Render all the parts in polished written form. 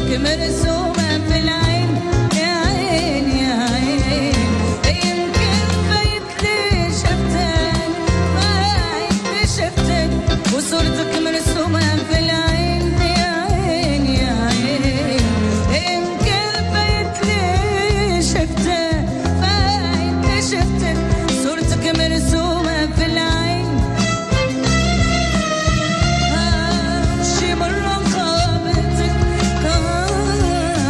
صورتك مرسومة في العين يا عين يا عين يمكن فايتلي شفتك فايتلي شفتك وصورتك مرسومة في العين يا عين يا عين يمكن فايتلي شفتك فايتلي شفتك صورتك مرسومة في العين شي مرة قابلتك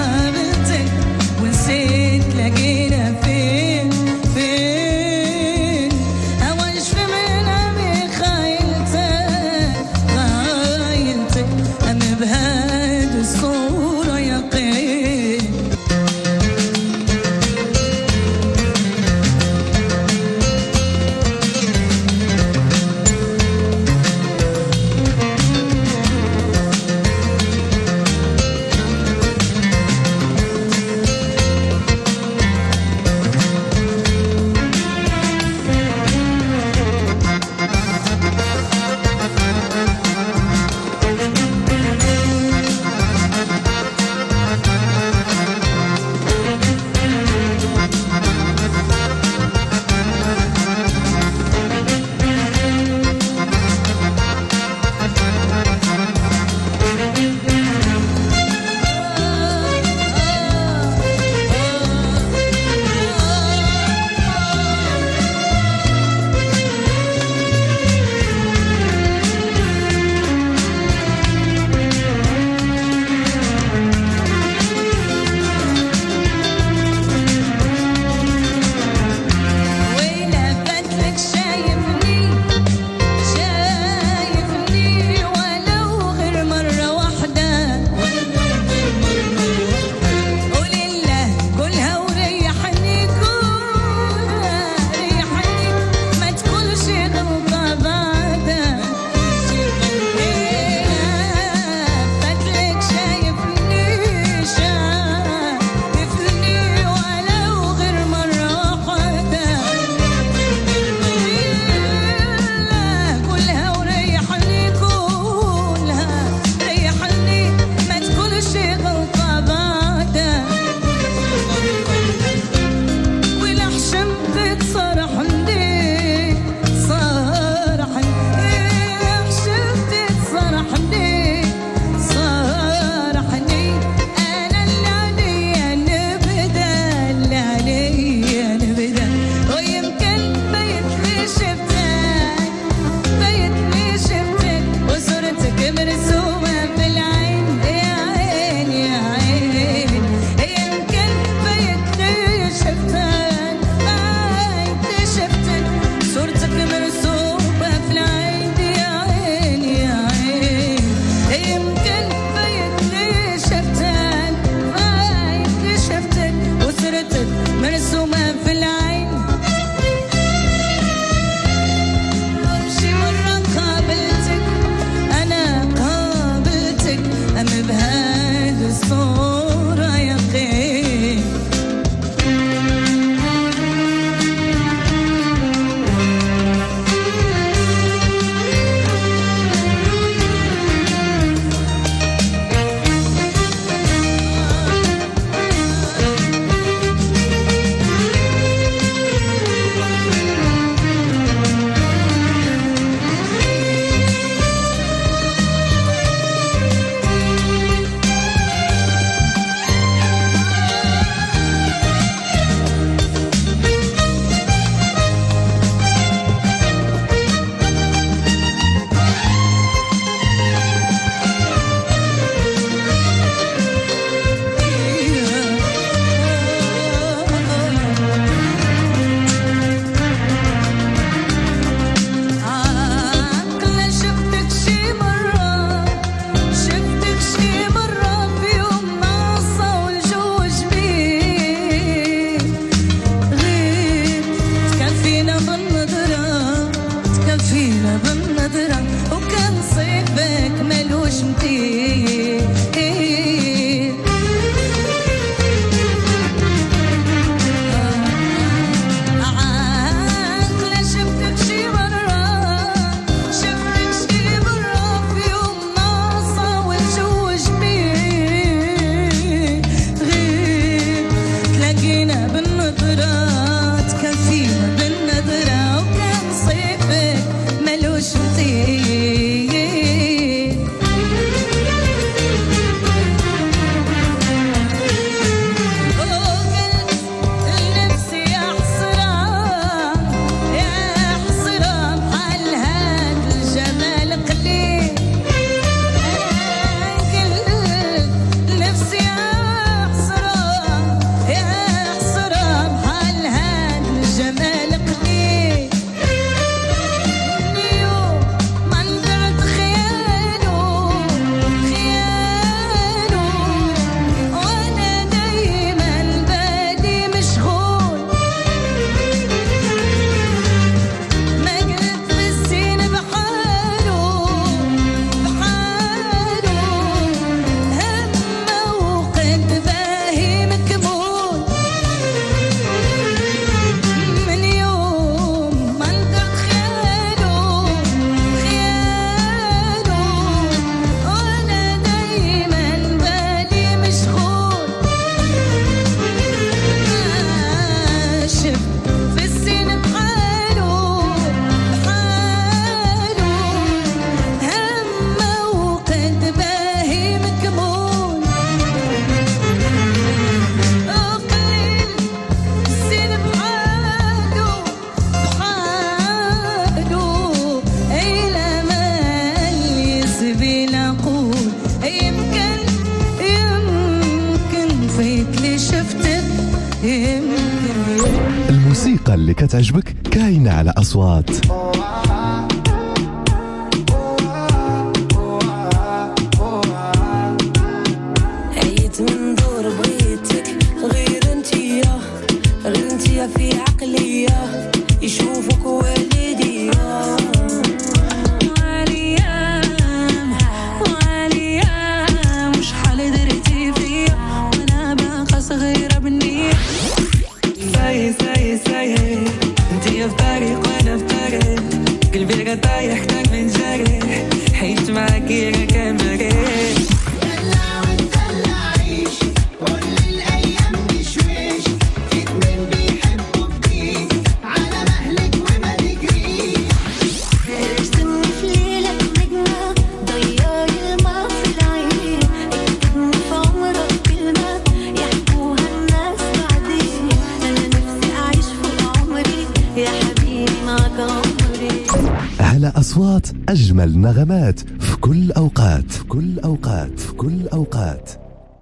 الموسيقى اللي كتعجبك كاينة على أصوات. عيت من دور بغيتك غير انتيا في عقلية يشوفك والديا صغيرة بالنية ساي انتي في طريق وانا في طريق قلبي راه طايح كتر من جريح حيت معاكي راه كان مريح دلع وندلع عيش كل الايام بشويش فيك من بيحبوا بديك على مهلك وما تجريش ارسمني في ليلك نجمة ضيعي الماء في العين اكتبني في عمرك كلمة على أصوات أجمل نغمات في كل أوقات في كل أوقات في كل أوقات.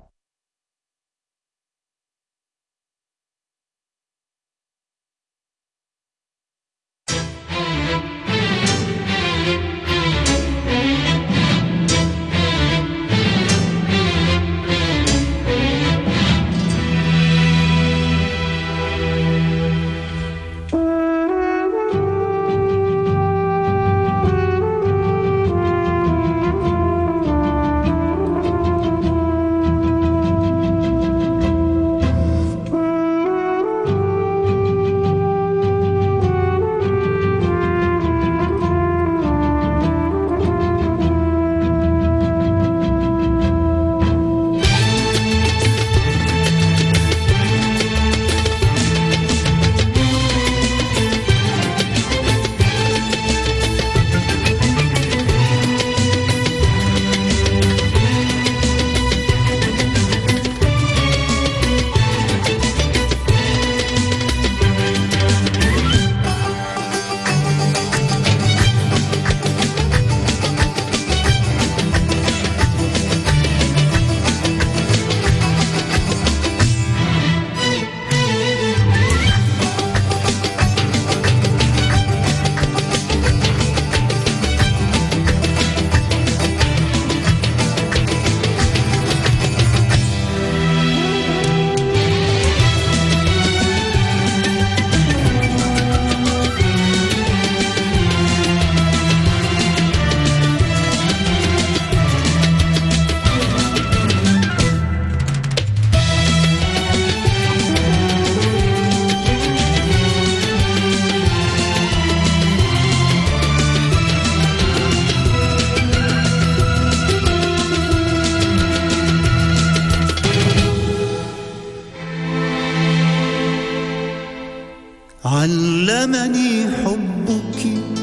علمني حبك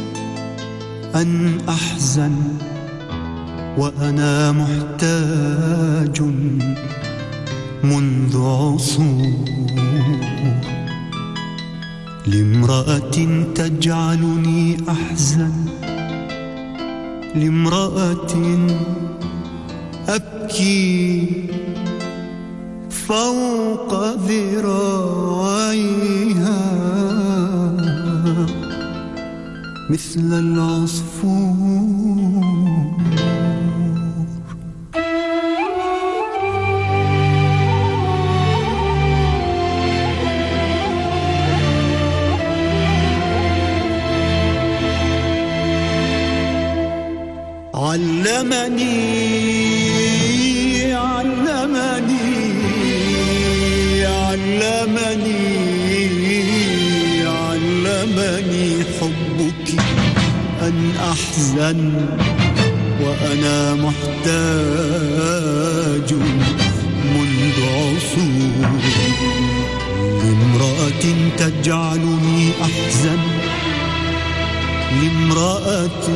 أن أحزن وأنا محتاج منذ عصور لامرأة تجعلني أحزن، لامرأة أبكي فوق ذراعيها مثل العصفور. علمني حبك أن أحزن وأنا محتاج منذ عصور لامرأة تجعلني أحزن، لامرأة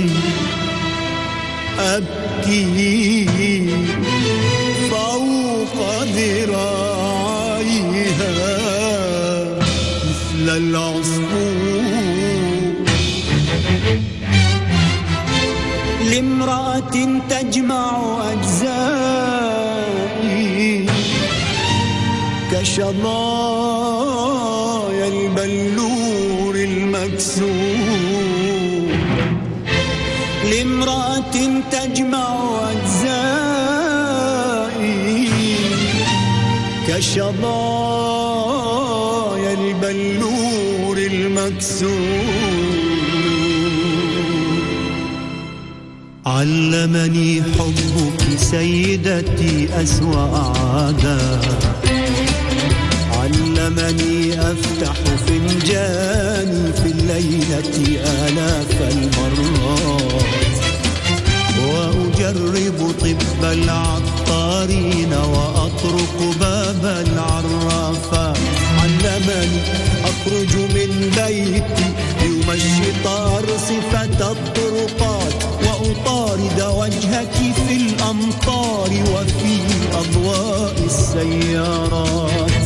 أبكي فوق ذراعيها مثل العصفور، لامرأة تجمع أجزائي كشظايا البلور كشظايا البلور المكسور. علمني حبك سيدتي أسوأ عادات، علمني أفتح فنجاني في الليلة آلاف المرات، وأجرب طب العطارين وأطرق باب العرافات. علمني أخرج من بيتي ليمشط أرصفة الطرقات، وأطارد وجهك في الأمطار وفي أضواء السيارات،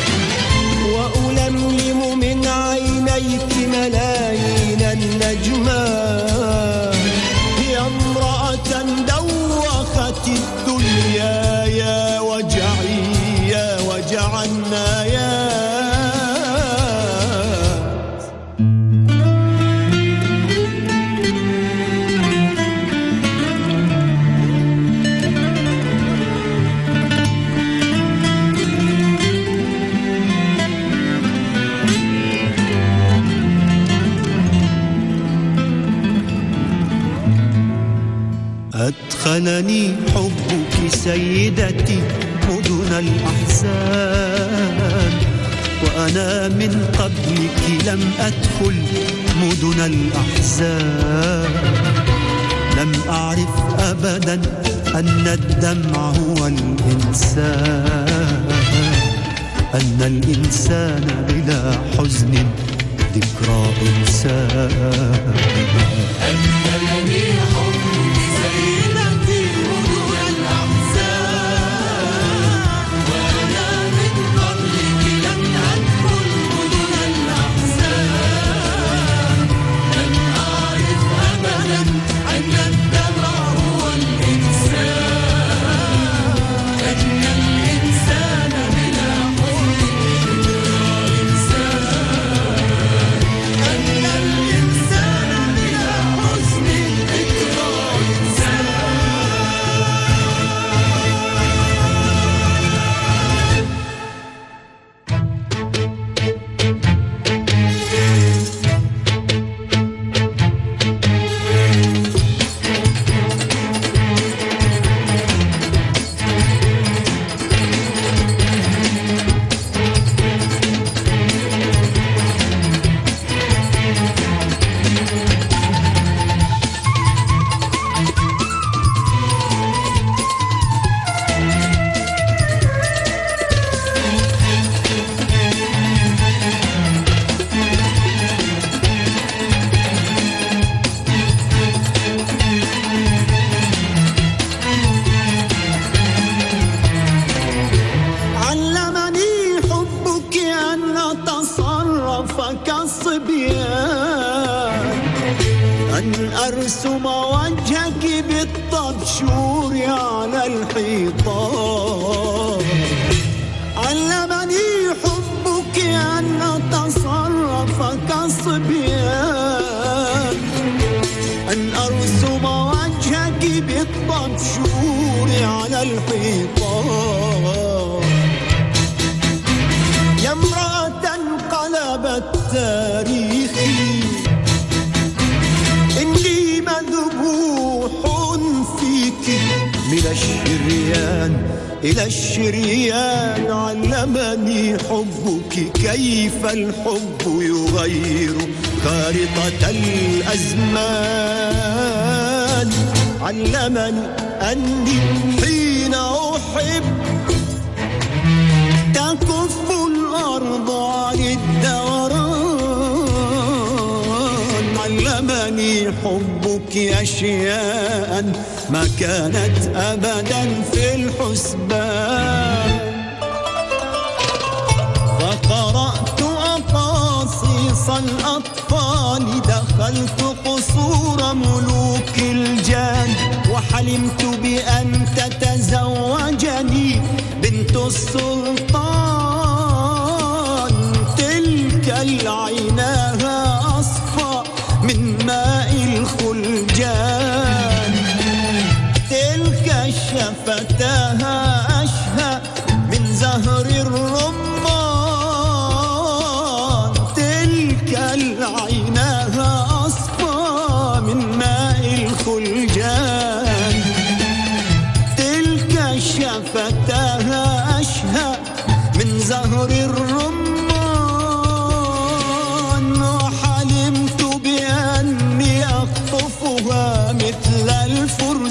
وألملم من عينيك ملايين النجمات. يا امرأة دوخت الدنيا يا وجعي يا وجع النايات. أدخلني حبك سيدتي مدن الأحزان، وأنا من قبلك لم أدخل مدن الأحزان. لم أعرف أبدا أن الدمع هو الإنسان، أن الإنسان بلا حزن ذكرى إنسان. أدخلني حبك سيدتي مدن الأحزان، وأنا من قبلك لم أدخل مدن الأحزان. لم أعرف أبدا أن الدمع هو الإنسان، أن الإنسان بلا حزن ذكرى إنسان، أن الإنسان بلا حزن ذكرى إنسان. علمني حبك أن أتصرف كالصبيان، أن أرسم وجهك بالطبشور على الحيطان. علمني حبك أن أتصرف كالصبيان، أن أرسم وجهك بالطبشور على الحيطان. يا امرأة انقلبت تاريخي، إني مذبوح فيك من الشريان إلى الشريان. علمني حبك كيف الحب يغير خارطة الأزمان. علمني أني حين أحب تكف الأرض عن الدوران. علمني حبك أشياء ما كانت أبدا في الحسبان. فقرأت أقاصيص الأطفال، دخلت قصور ملوك الجان، وحلمت بأن تتزوجني بنت السلطان. تلك العيناها أصفى من ماء الخلجان، تلك الشفتاها أشهى من زهر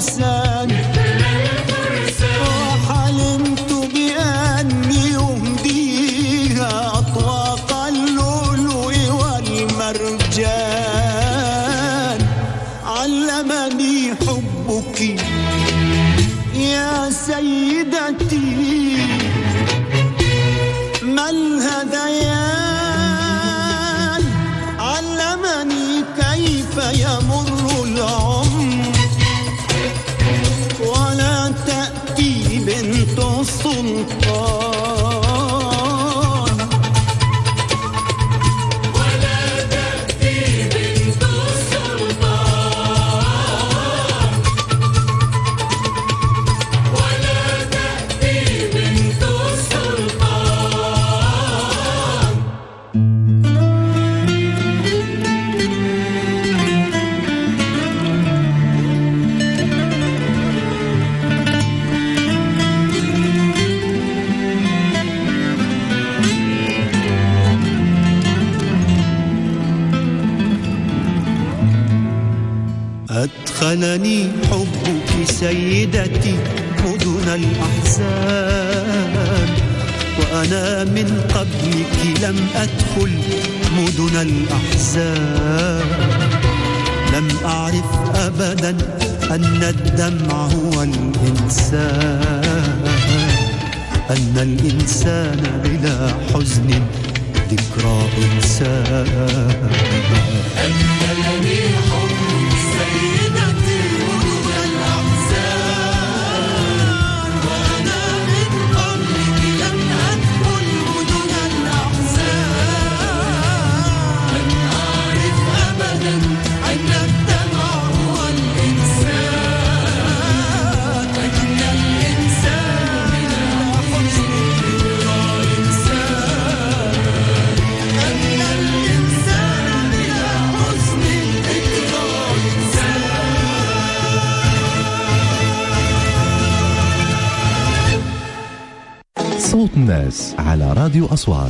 الفرسان وحلمت بأني أهديها أطواق اللؤلؤ والمرجان. علمني حبك يا سيدتي ما الهذيان. علمني كيف يمر العمر ولا تأتي بنت السلطان. ولا تأتي بنت السلطان. ولا تأتي بنت السلطان. أدخلني حبك سيدتي مدن الأحزان وأنا من قبلك لم أدخل مدن الأحزان. لم أعرف أبدا أن الدمع هو الإنسان، أن الإنسان بلا حزن ذكرى إنسان. أدخلني حبك سيدتي مدن الأحزان وأنا من قبلك لم أدخل مدن الأحزان. لم أعرف أبدا أن الدمع هو الإنسان، أن الإنسان بلا حزن ذكرى إنسان، أن الإنسان بلا حزن ذكرى إنسان. صوت الناس على راديو أصوات.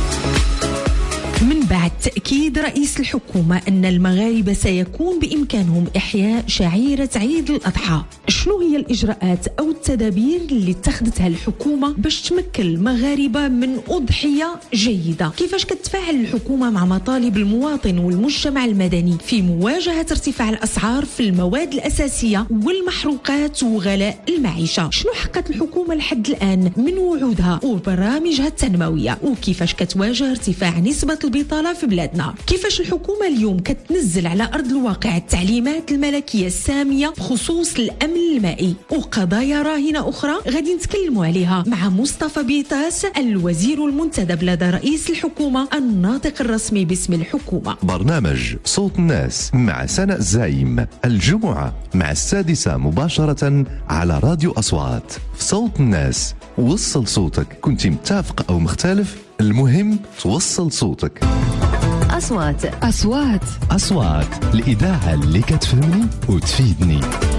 من بعد تأكيد رئيس الحكومة أن المغاربة سيكون بإمكانهم إحياء شعيرة عيد الأضحى، شنو هي الإجراءات أو التدابير اللي اتخذتها الحكومة باش تمكن المغاربة من أضحية جيدة؟ كيفاش كتفاعل الحكومة مع مطالب المواطن والمجتمع المدني في مواجهة ارتفاع الأسعار في المواد الأساسية والمحروقات وغلاء المعيشة؟ شنو حققت الحكومة لحد الآن من وعودها وبرامجها التنموية؟ وكيفاش كتواجه ارتفاع نسبة البطالة في بلادنا؟ كيفاش الحكومة اليوم كتنزل على أرض الواقع التعليمات الملكية السامية بخصوص الأمن المائي وقضايا راهنة أخرى غادي نتكلموا عليها مع مصطفى بيطاس الوزير المنتدب لدى رئيس الحكومة الناطق الرسمي باسم الحكومة. برنامج صوت الناس مع سناء الزايم الجمعة مع 6 مباشرة على راديو أصوات. في صوت الناس وصل صوتك، كنت متفق أو مختلف، المهم توصل صوتك. أصوات الإذاعة اللي كتفهمني وتفيدني.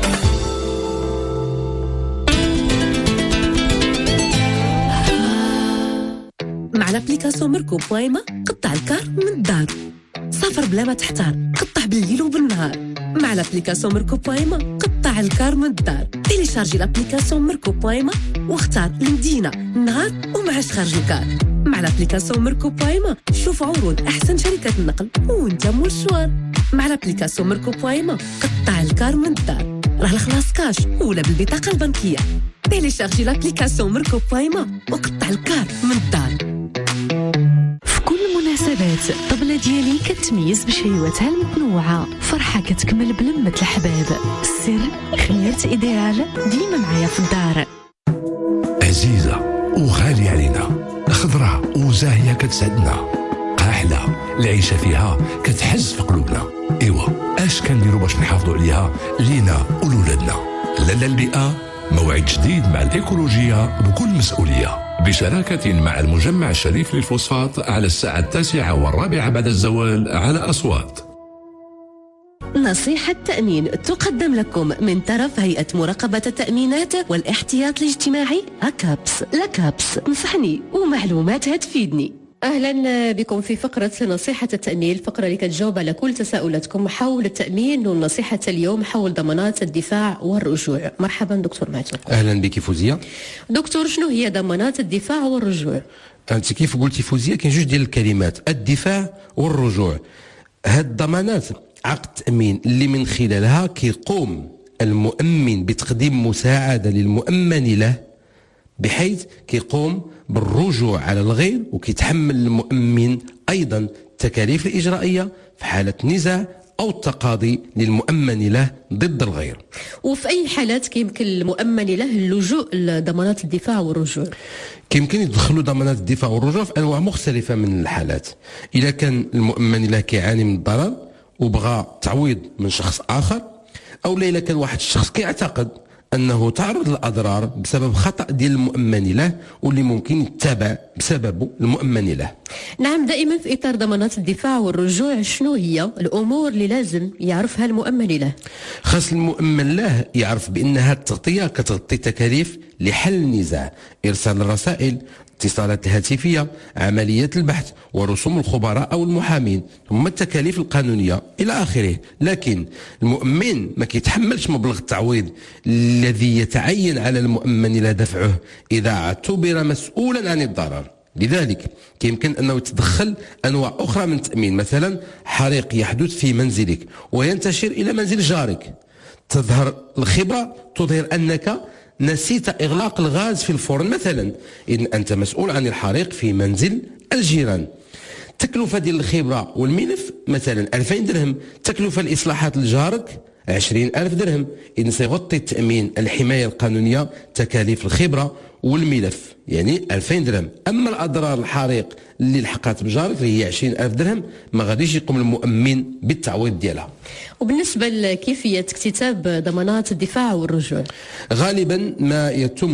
مع لابليكاسيون ميركو بويما قطع الكار من الدار، سافر بلا ما تحتار، قطع بالليل وبالنهار. مع لابليكاسيون ميركو بويما قطع الكار من الدار. تيليشارجي لابليكاسيون ميركو بويما واختار المدينة، النهار ومعاش خارج الكار. مع لابليكاسيون ميركو بويما شوف عروض أحسن شركات النقل وانت مول الشوار. مع لابليكاسيون ميركو بويما قطع الكار من الدار، راه الخلاص كاش ولا بالبطاقة البنكية. تيليشارجي لابليكاسيون ميركو بويما وقطع الكار من الدار. في كل المناسبات الطبلة ديالي كتميز بشهيواتها المتنوعة، فرحة كتكمل بلمة الحباب. السر خيرت إيديال ديما معايا في الدار. عزيزة وغالية علينا، خضرة وزاهية كتسعدنا، قاحلة العيشة فيها كتحز في قلوبنا. إيوا اش كنديروا باش نحافظوا عليها لينا ولولادنا؟ لالا البيئة موعد جديد مع الإيكولوجية بكل مسؤولية، بشراكة مع المجمع الشريف للفوسفات على الساعة 9:15 بعد الزوال على أصوات. نصيحة تأمين تقدم لكم من طرف هيئة مراقبة التأمينات والاحتياط الاجتماعي أكابس. لكابس نصحني ومعلوماتها تفيدني. أهلا بكم في فقرة نصيحة التأمين، الفقرة اللي كتجاوب على كل تساؤلاتكم حول التأمين، ونصيحة اليوم حول ضمانات الدفاع والرجوع. مرحبا دكتور معتوق. اهلا بك فوزيه. دكتور، شنو هي ضمانات الدفاع والرجوع؟ انت كيف قلتي فوزيه كاين جوج ديال الكلمات، الدفاع والرجوع. هاد الضمانات عقد تأمين اللي من خلالها كيقوم المؤمن بتقديم مساعدة للمؤمن له، بحيث كيقوم بالرجوع على الغير، وكيتحمل المؤمن أيضا التكاليف الإجرائية في حالة نزاع أو التقاضي للمؤمن له ضد الغير. وفي أي حالات كيمكن المؤمن له اللجوء لضمانات الدفاع والرجوع؟ كيمكن يدخلوا ضمانات الدفاع والرجوع في أنواع مختلفة من الحالات. إذا كان المؤمن له كيعاني من الضرر وبغى تعويض من شخص آخر، أو إذا كان واحد الشخص كيعتقد أنه تعرض للأضرار بسبب خطأ ديال المؤمن له واللي ممكن يتبع بسببه المؤمن له. نعم، دائما في إطار ضمانات الدفاع والرجوع شنو هي الأمور اللي لازم يعرفها المؤمن له؟ خاص المؤمن له يعرف بأن هذه التغطية كتغطي تكاليف لحل النزاع، إرسال الرسائل، الاتصالات الهاتفية، عمليات البحث، ورسوم الخبراء أو المحامين، ثم التكاليف القانونية إلى آخره. لكن المؤمن ما كيتحملش مبلغ التعويض الذي يتعين على المؤمن لا دفعه إذا اعتبر مسؤولا عن الضرر. لذلك يمكن أنه يتدخل أنواع أخرى من التأمين، مثلا حريق يحدث في منزلك وينتشر إلى منزل جارك، تظهر الخبرة تظهر أنك نسيت إغلاق الغاز في الفرن مثلا، إذن أنت مسؤول عن الحريق في منزل الجيران. تكلفة ديال الخبرة والملف مثلا 2000 درهم، تكلفة الإصلاحات لجارك 20,000 درهم، إذن سيغطي التأمين الحماية القانونية تكاليف الخبرة والملف يعني 2000 درهم. أما الأضرار الحريق اللي لحقات بجارك اللي هي 20,000 درهم، ما غاديش يقوم المؤمن بالتعويض ديالها. وبالنسبة لكيفية اكتتاب ضمانات الدفاع والرجوع، غالبا ما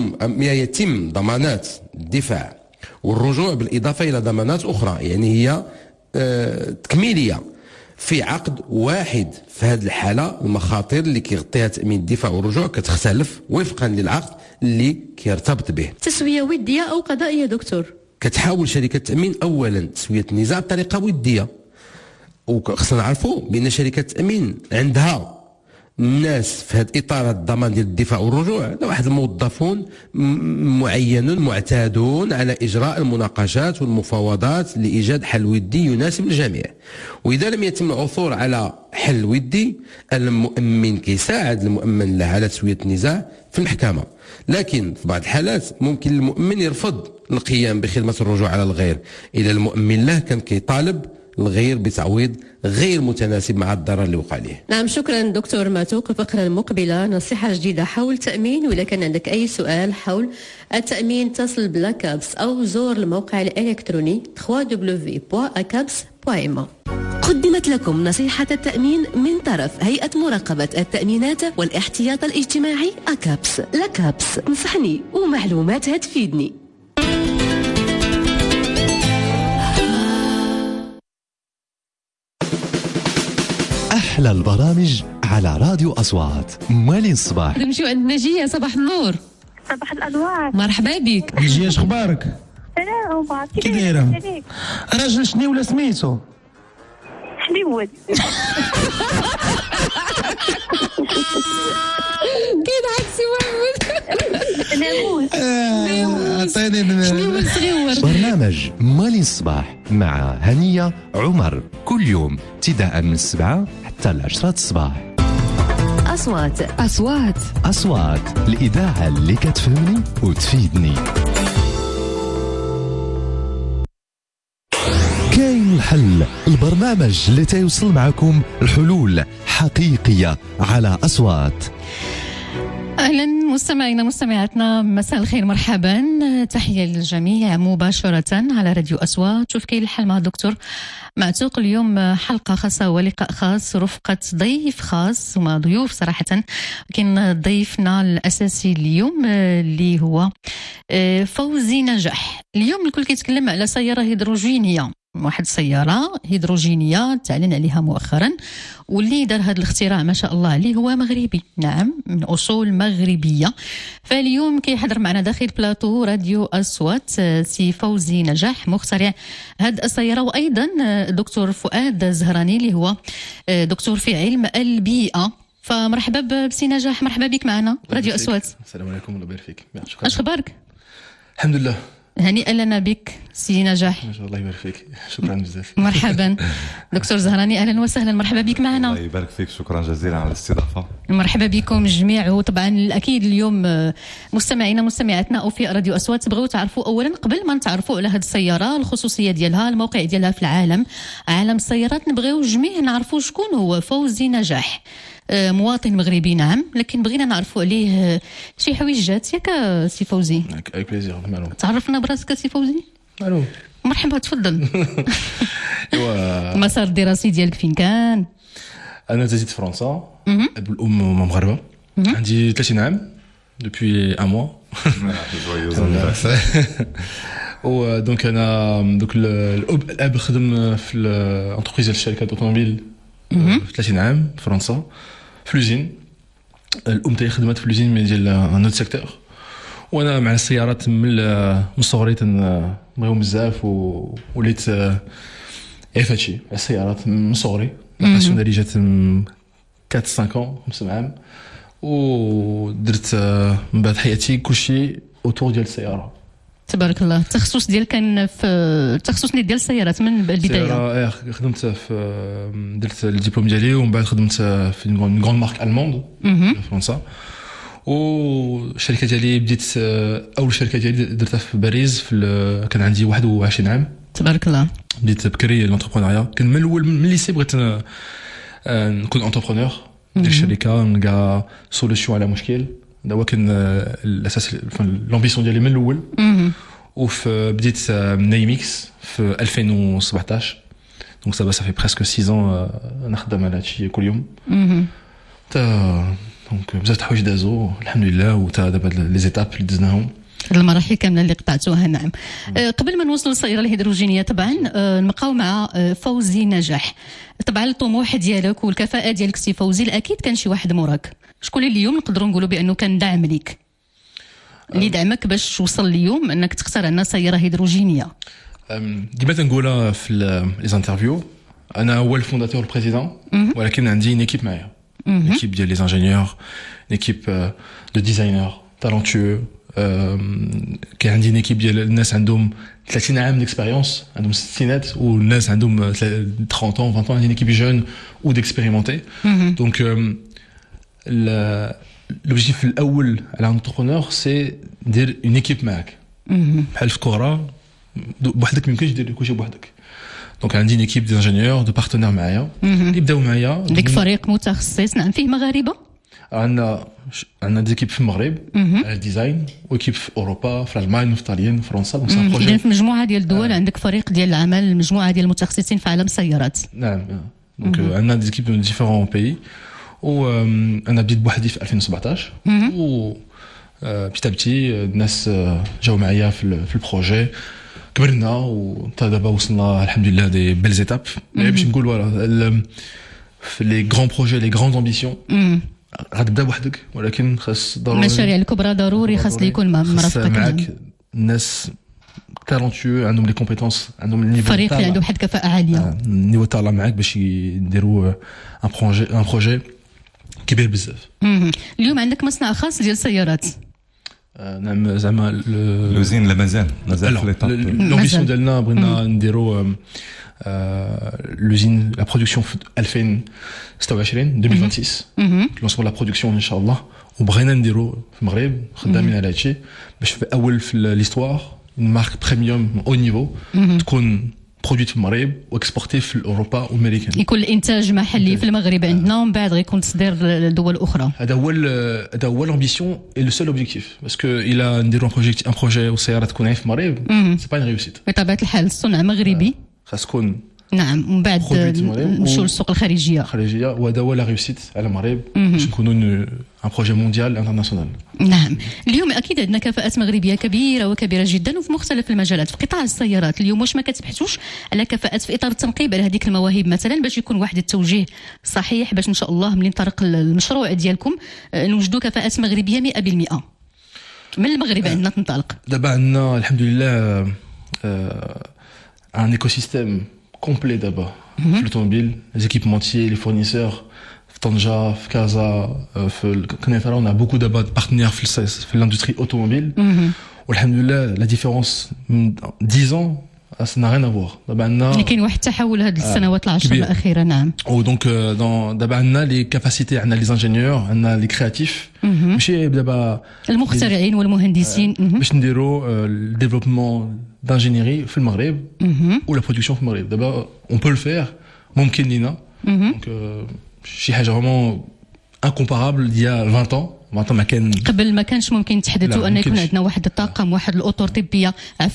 يتم ضمانات الدفاع والرجوع بالإضافة إلى ضمانات أخرى، يعني هي تكميلية في عقد واحد. في هذه الحالة المخاطر اللي كيغطيها تأمين الدفاع والرجوع كتختلف وفقا للعقد اللي كيرتبط به. تسوية ودية أو قضائية دكتور؟ كتحاول شركة التأمين أولا تسوية النزاع بطريقة ودية، وخصنا نعرفوا بأن شركة التأمين عندها الناس في هذا إطار الضمان ديال الدفاع والرجوع واحد الموظفون معينون معتادون على إجراء المناقشات والمفاوضات لإيجاد حل ودي يناسب الجميع. وإذا لم يتم العثور على حل ودي، المؤمن كيساعد المؤمن له على تسوية النزاع في المحكمة. لكن في بعض الحالات ممكن المؤمن يرفض القيام بخدمة الرجوع على الغير إذا المؤمن له كان كيطالب الغير بتعويض غير متناسب مع الضرر اللي وقع عليه. نعم، شكرا دكتور معتوق. الفقرة المقبلة نصيحة جديدة حول التأمين، وإذا كان عندك أي سؤال حول التأمين اتصل بلاكابس أو زور الموقع الإلكتروني www.acabs.ma. قدمت لكم نصيحة التأمين من طرف هيئة مراقبة التأمينات والاحتياط الاجتماعي أكابس. لاكابس، نصحني ومعلومات هتفيدني. أحلى البرامج على راديو أصوات. مالين الصباح. نمشيو عند نجية. صباح النور. صباح الأنوار. مرحبا بك. نجية، اش اخبارك؟ سلام. كي دايرة؟ راجل شنو ولا سميتو؟ حليوات. كيضحك سي محمود. عطيني شنو هو صغيور؟ برنامج مالين الصباح مع هنية عمر كل يوم ابتداء من 7 حتى 10 الصباح. أصوات الإذاعة اللي كتفهمني وتفيدني. كاين الحل، البرنامج اللي تيوصل معكم الحلول حقيقية على أصوات. اهلا مستمعينا مستمعاتنا، مساء الخير، مرحبا، تحيه للجميع مباشره على راديو اصوات. شوف كاين الحل مع الدكتور معتوق. اليوم حلقه خاصه ولقاء خاص رفقه ضيف خاص، وما ضيوف صراحه. كاين ضيفنا الاساسي اليوم اللي هو فوزي نجاح. اليوم الكل كيتكلم على سياره هيدروجينيه، واحد السياره هيدروجينيه تعلن عليها مؤخرا، واللي دار هذا الاختراع ما شاء الله عليه هو مغربي، نعم من اصول مغربيه. فاليوم كيحضر معنا داخل بلاطو راديو اصوات سي فوزي نجاح مخترع هذه السياره، وايضا دكتور فؤاد الزهراني اللي هو دكتور في علم البيئه. فمرحبا بسي نجاح، مرحبا بك معنا راديو اصوات. السلام عليكم، الله يبارك فيك. اش اخبارك؟ الحمد لله، هنيئا لنا بك سي نجاح. ما شاء الله يبارك فيك، شكرا بزاف. مرحبا دكتور زهراني، اهلا وسهلا، مرحبا بك معنا. الله يبارك فيك، شكرا جزيلا على الاستضافه. مرحبا بكم الجميع. وطبعا اكيد اليوم مستمعينا مستمعاتنا في راديو اصوات تبغوا تعرفوا اولا قبل ما نتعرفوا على هذه السياره، الخصوصيه ديالها، الموقع ديالها في العالم، عالم السيارات، نبغيو جميع نعرفوا شكون هو فوزي نجاح. مواطن مغربي نعم، لكن بغينا نعرفوا عليه شي حويجات، ياك سي فوزي؟ اي بليزير. معلوم. تعرفنا براسك سي فوزي؟ معلوم. مرحبا، تفضل. ايوا المسار الدراسي ديالك فين كان؟ انا تزيد في فرنسا، اب الام مغربه، عندي 30 عام دوبوي ان موا. ودونك انا دوك الاب خدم في الانتربريز ديال الشركات الاوتوموبيل 30 عام في فرنسا في لوزين. الام تاعي خدمت في لوزين مي ديال ان اوت سيكتور. وانا مع السيارات من صغري تنبغيهم بزاف، وليت عارف هادشي على السيارات من صغري. لا باسيون ديالي جات 4 5 عام، ودرت من بعد حياتي كلشي اوتور ديال السياره. تبارك الله. التخصص ديالك كان في التخصص ديال السيارات من البدايه؟ خدمت في درت الدبلوم ديالي، ومن بعد خدمت في اون غون مارك الموند في فرنسا. والشركه ديالي بديت اول شركه ديالي درتها في باريس كان عندي 21 عام. تبارك الله. بديت بكري الانتربرونيا، كان من الاول من الليسي بغيت نكون انتربرونور، ندير شركه نلقى سوليسيون على مشكل. هذا هو كان الاساس، لامبيسيون ديالي من الاول. بديت نايميكس في 2017، دونك صافي بريسك 6 نخدم على هادشي كل يوم. دونك بزاف د الحوايج دازو الحمد لله، وتا دابا لي زيتاب اللي دزناهم، المراحل كامله اللي قطعتوها. نعم. قبل ما نوصل للسياره الهيدروجينيه طبعا نبقاو مع فوزي نجاح. طبعا الطموح ديالك والكفاءه ديالك سي فوزي اكيد كان شي واحد موراك. شكون اللي اليوم نقدروا نقولوا بانه كان داعم ليك، اللي دعمك باش توصل اليوم انك تختار عندنا سياره هيدروجينيه؟ ديما تنقولها في لي انترفيو، انا هو الفونداتور البريزيدون، ولكن عندي une équipe معايا، l'équipe ديال لي انجينيور، l'équipe دو ديزاينر تالونتيو. كاين عندي نيكيب ديال الناس عندهم 30 عام ديكسبيريونس، عندهم ستينات، والناس عندهم 30 ans 20 ans، عندي نيكيب جون و ديكسبيريمونتي. دونك لوبجيكتيف الاول على انتربرونور سي دير اون ايكيب معاك، بحال في الكره بوحدك ما يمكنش دير كلشي بوحدك. دونك عندي نيكيب دي انجينيور دو بارتنير معايا اللي يبداو معايا. ديك فريق متخصص نعم فيه مغاربه. عندنا ديكيب في المغرب على الديزاين، وكيب في اوروبا، في المانيا، في ايطاليا، في فرنسا. دونك سا بروجي. اذا في مجموعه ديال الدول عندك فريق ديال العمل، مجموعه ديال المتخصصين في عالم السيارات. نعم. دونك عندنا ديكيب من ديفيرون بيي، وانا بديت بوحدي في 2017. و بيتا بتي الناس جاو معايا في البروجي، كبرنا وتا دابا وصلنا الحمد لله دي بيل زيتاب. باش نقول فوالا في لي غران بروجي، لي غران امبيسيون غتبدا بوحدك، ولكن خاص ضروري المشاريع الكبرى ضروري خاص يكون مرافقك معاك ناس تالونتيو، عندهم لي كومبيتونس، عندهم النيفو، فريق اللي عنده واحد الكفاءه عاليه، النيفو تاع معاك باش يديروا ان بروجي كبير بزاف. اليوم عندك مصنع خاص ديال السيارات؟ نعم، زعما لوزين لا مازال في ليطاب. لومبيسيون ديالنا بغينا نديروا لوزين لا برودكسيون في 2026 لونسمون لا برودكسيون ان شاء الله. وبغينا نديروا في المغرب، خدامين على هادشي باش في اول في ليستوار مارك بريميوم او نيفو تكون برودويت في المغرب واكسبورتي في اوروبا والامريكان، يكون الانتاج محلي في المغرب عندنا، ومن بعد غيكون تصدير لدول اخرى. هذا هو لامبيسيون اي لو سول اوبجيكتيف، باسكو الا نديروا ان بروجي والسياره تكون في المغرب سي با ان ريوسيت. بطبيعه الحال الصنع مغربي، خاص تكون نعم ومن بعد نمشيو للسوق الخارجيه وهذا هو لا ريوسيت على المغرب باش نكونوا ان بروجي مونديال انترناسيونال. نعم اليوم اكيد عندنا كفاءات مغربيه كبيره وكبيره جدا وفي مختلف المجالات. في قطاع السيارات اليوم واش ما كتبحثوش على كفاءات في اطار التنقيب على هذيك المواهب مثلا باش يكون واحد التوجيه صحيح باش ان شاء الله ملي نطرق المشروع ديالكم نوجدوا كفاءات مغربيه 100%؟ من المغرب عندنا تنطلق. دابا عندنا الحمد لله ان ايكوسيستيم كومبلي دابا في الاوتوموبيل، لي زيكيبمونتيي لي فورنيسور في طنجة في كازا في القنيطرة. on a beaucoup دابا partenaires في l'industrie automobile والحمد لله لا ديفيرونس 10 ans ça n'a rien à voir. دابا عندنا كاين واحد التحول هذه السنوات العشر الاخيره. نعم دونك دابا عندنا لي كاباسيتي، عندنا لي انجينيور، عندنا لي كرياتيف، ماشي دابا المخترعين والمهندسين باش نديروا الديفلوبمون دانجينيري في المغرب ولا برودكسيون في المغرب. دابا اون بو لو فير، ممكن لينا. دونك شي حاجه فريمون انكومبارابل ديال 20 ans ما كان قبل ما كانش ممكن تحدثوا ان يكون عندنا واحد الطاقم واحد الاطر طبيه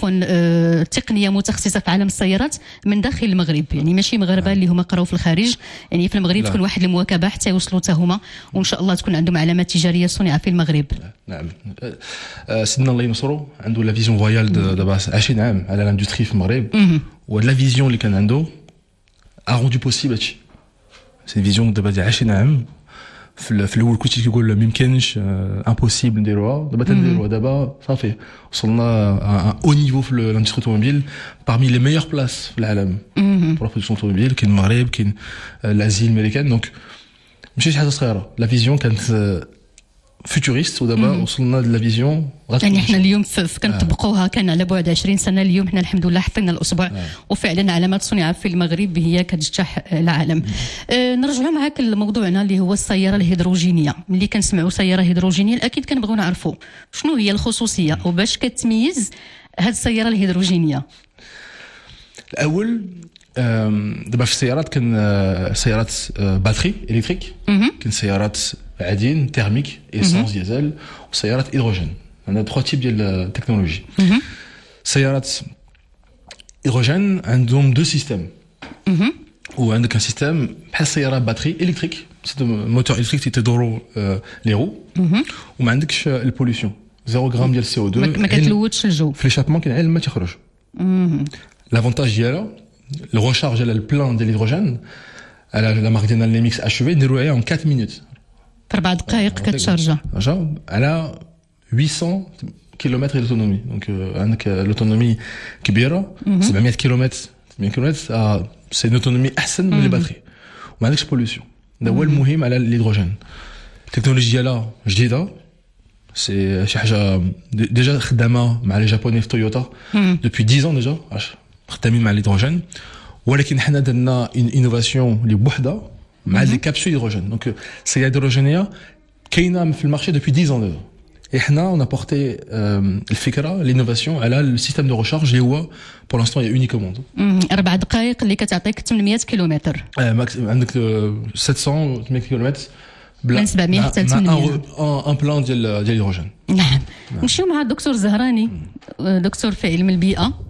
تقنيه متخصصه في عالم السيارات من داخل المغرب، يعني ماشي مغاربه اللي هما قراو في الخارج، يعني في المغرب تكون واحد المواكبه حتى يوصلوا حتى هما وان شاء الله تكون عندهم علامات تجاريه صنع في المغرب. نعم سيدنا الله ينصرو عنده لا فيزيون رويال دابا 20 عام على لاندستري في المغرب ولا فيزيون اللي كان عنده اروندو بوسيبل هادشي. سي فيزيون دابا ديال 20 عام. في الاول كنت كيقول ما يمكنش امبوسيبل نديروها، دابا تنديروها. دابا صافي وصلنا او نيفو في لاندستري اوتوموبيل بارمي لي ميور بلاص في العالم برودكسيون اوتوموبيل. كاين المغرب، كاين الازي الامريكان. دونك ماشي شي حاجه صغيره. لا فيزيون كانت فيوتوريست ودابا وصلنا لا فيزيون. يعني احنا اليوم كنطبقوها كان على بعد 20 سنه. اليوم احنا الحمد لله حطينا الاصبع وفعلا علامات صنع في المغرب هي كتجتاح العالم. نرجعوا معاك لموضوعنا اللي هو السياره الهيدروجينيه. ملي كنسمعوا سياره هيدروجينيه اكيد كنبغيو نعرفوا شنو هي الخصوصيه او باش كتميز هذه السياره الهيدروجينيه. الاول دابا في السيارات كان سيارات باتري الكتريك، كاين سيارات عاديين تيرميك ايسونس ديزل وسيارات هيدروجين. عندنا 3 تيب ديال التكنولوجي. سيارات هيدروجين عندهم 2 سيستيم. وعندك ان سيستيم بحال السياره باتري الكتريك، موتور الكتريك تيدورو لي رو وما عندكش البوليسيون 0 غرام ديال سي او 2 ما كتلوثش الجو في ليشابمون. كاين غير ما تيخرج. لافونتاج ديالها الريشارج على البلان ديال الهيدروجين على لا مارك ديالنا لي ميكس اشوفي نديرو عليها 4 مينوت، في 4 دقائق كتشارجا على 800 كيلومتر اوتونومي. دونك عندك الاوتونومي كبيره 700 كيلومتر 800 كيلومتر سي اوتونومي احسن من الباتري وما عندكش بوليسيون. هذا هو المهم على الهيدروجين. التكنولوجيا ديالها جديده، سي شي حاجه ديجا خدامه مع لي جابوني في تويوتا دوبوي 10 ans ديجا خدامين مع الهيدروجين، ولكن حنا درنا انوفاسيون اللي بوحده مع لي كابسول هيدروجين. دونك السياره الهيدروجينيه كاينه في المارشي دوبوي 10 ans ديجا. احنا اون ابورتي الفكره لينوفاسيون على السيستم دو ريشارج اللي هو بور لانستون يا اونيك موند 4 دقائق اللي كتعطيك 800 كيلومتر. عندك 700 كيلومتر من 700 حتى 800 ان بلان ديال الهيدروجين. نعم نمشيو مع الدكتور زهراني، دكتور في علم البيئه.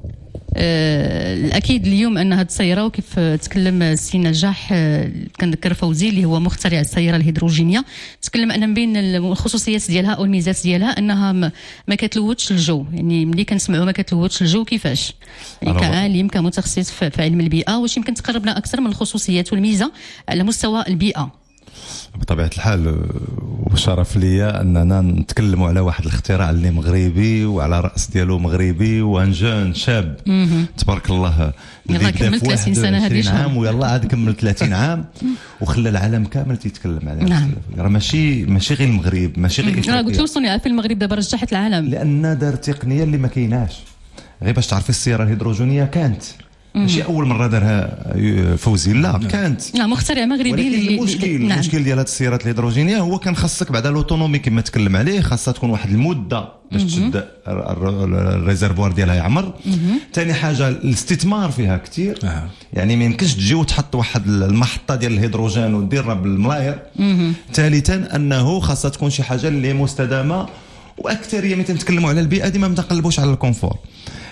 الاكيد اليوم ان هذه السياره وكيف تكلم السي نجاح كنذكر فوزي اللي هو مخترع السياره الهيدروجينيه، تكلم ان من بين الخصوصيات ديالها او الميزات ديالها انها ما كتلوثش الجو. يعني ملي كنسمعوا ما كتلوثش الجو كيفاش؟ يعني كعالم كمتخصص في علم البيئه واش يمكن تقربنا اكثر من الخصوصيات والميزه على مستوى البيئه؟ بطبيعة الحال وشرف ليا أننا نتكلموا على واحد الاختراع اللي مغربي وعلى رأس ديالو مغربي وان جون شاب تبارك الله اللي كمل 30 سنة هذه عام ويلا عاد كمل 30 عام وخلى العالم كامل تيتكلم عليه. نعم. راه ماشي غير المغرب، ماشي غير افريقيا. قلت له صنع في المغرب دابا رجحت العالم لأن دار تقنية اللي ما كايناش. غير باش تعرفي السيارة الهيدروجينية كانت ماشي اول مره دارها فوزي، لا كانت مخترع مغربي. المشكل ديال هاد السيارات الهيدروجينيه هو كان خاصك بعد الاوتونومي كما تكلم عليه، خاصها تكون واحد المده باش تشد الريزرفوار ديالها يعمر. ثاني حاجه الاستثمار فيها كثير، يعني ما يمكنش تجي وتحط واحد المحطه ديال الهيدروجين وديرها بالملاير. ثالثا انه خاصها تكون شي حاجه اللي مستدامه، واكثريه ملي تنتكلموا على البيئه ديما ما تنقلبوش على الكونفور.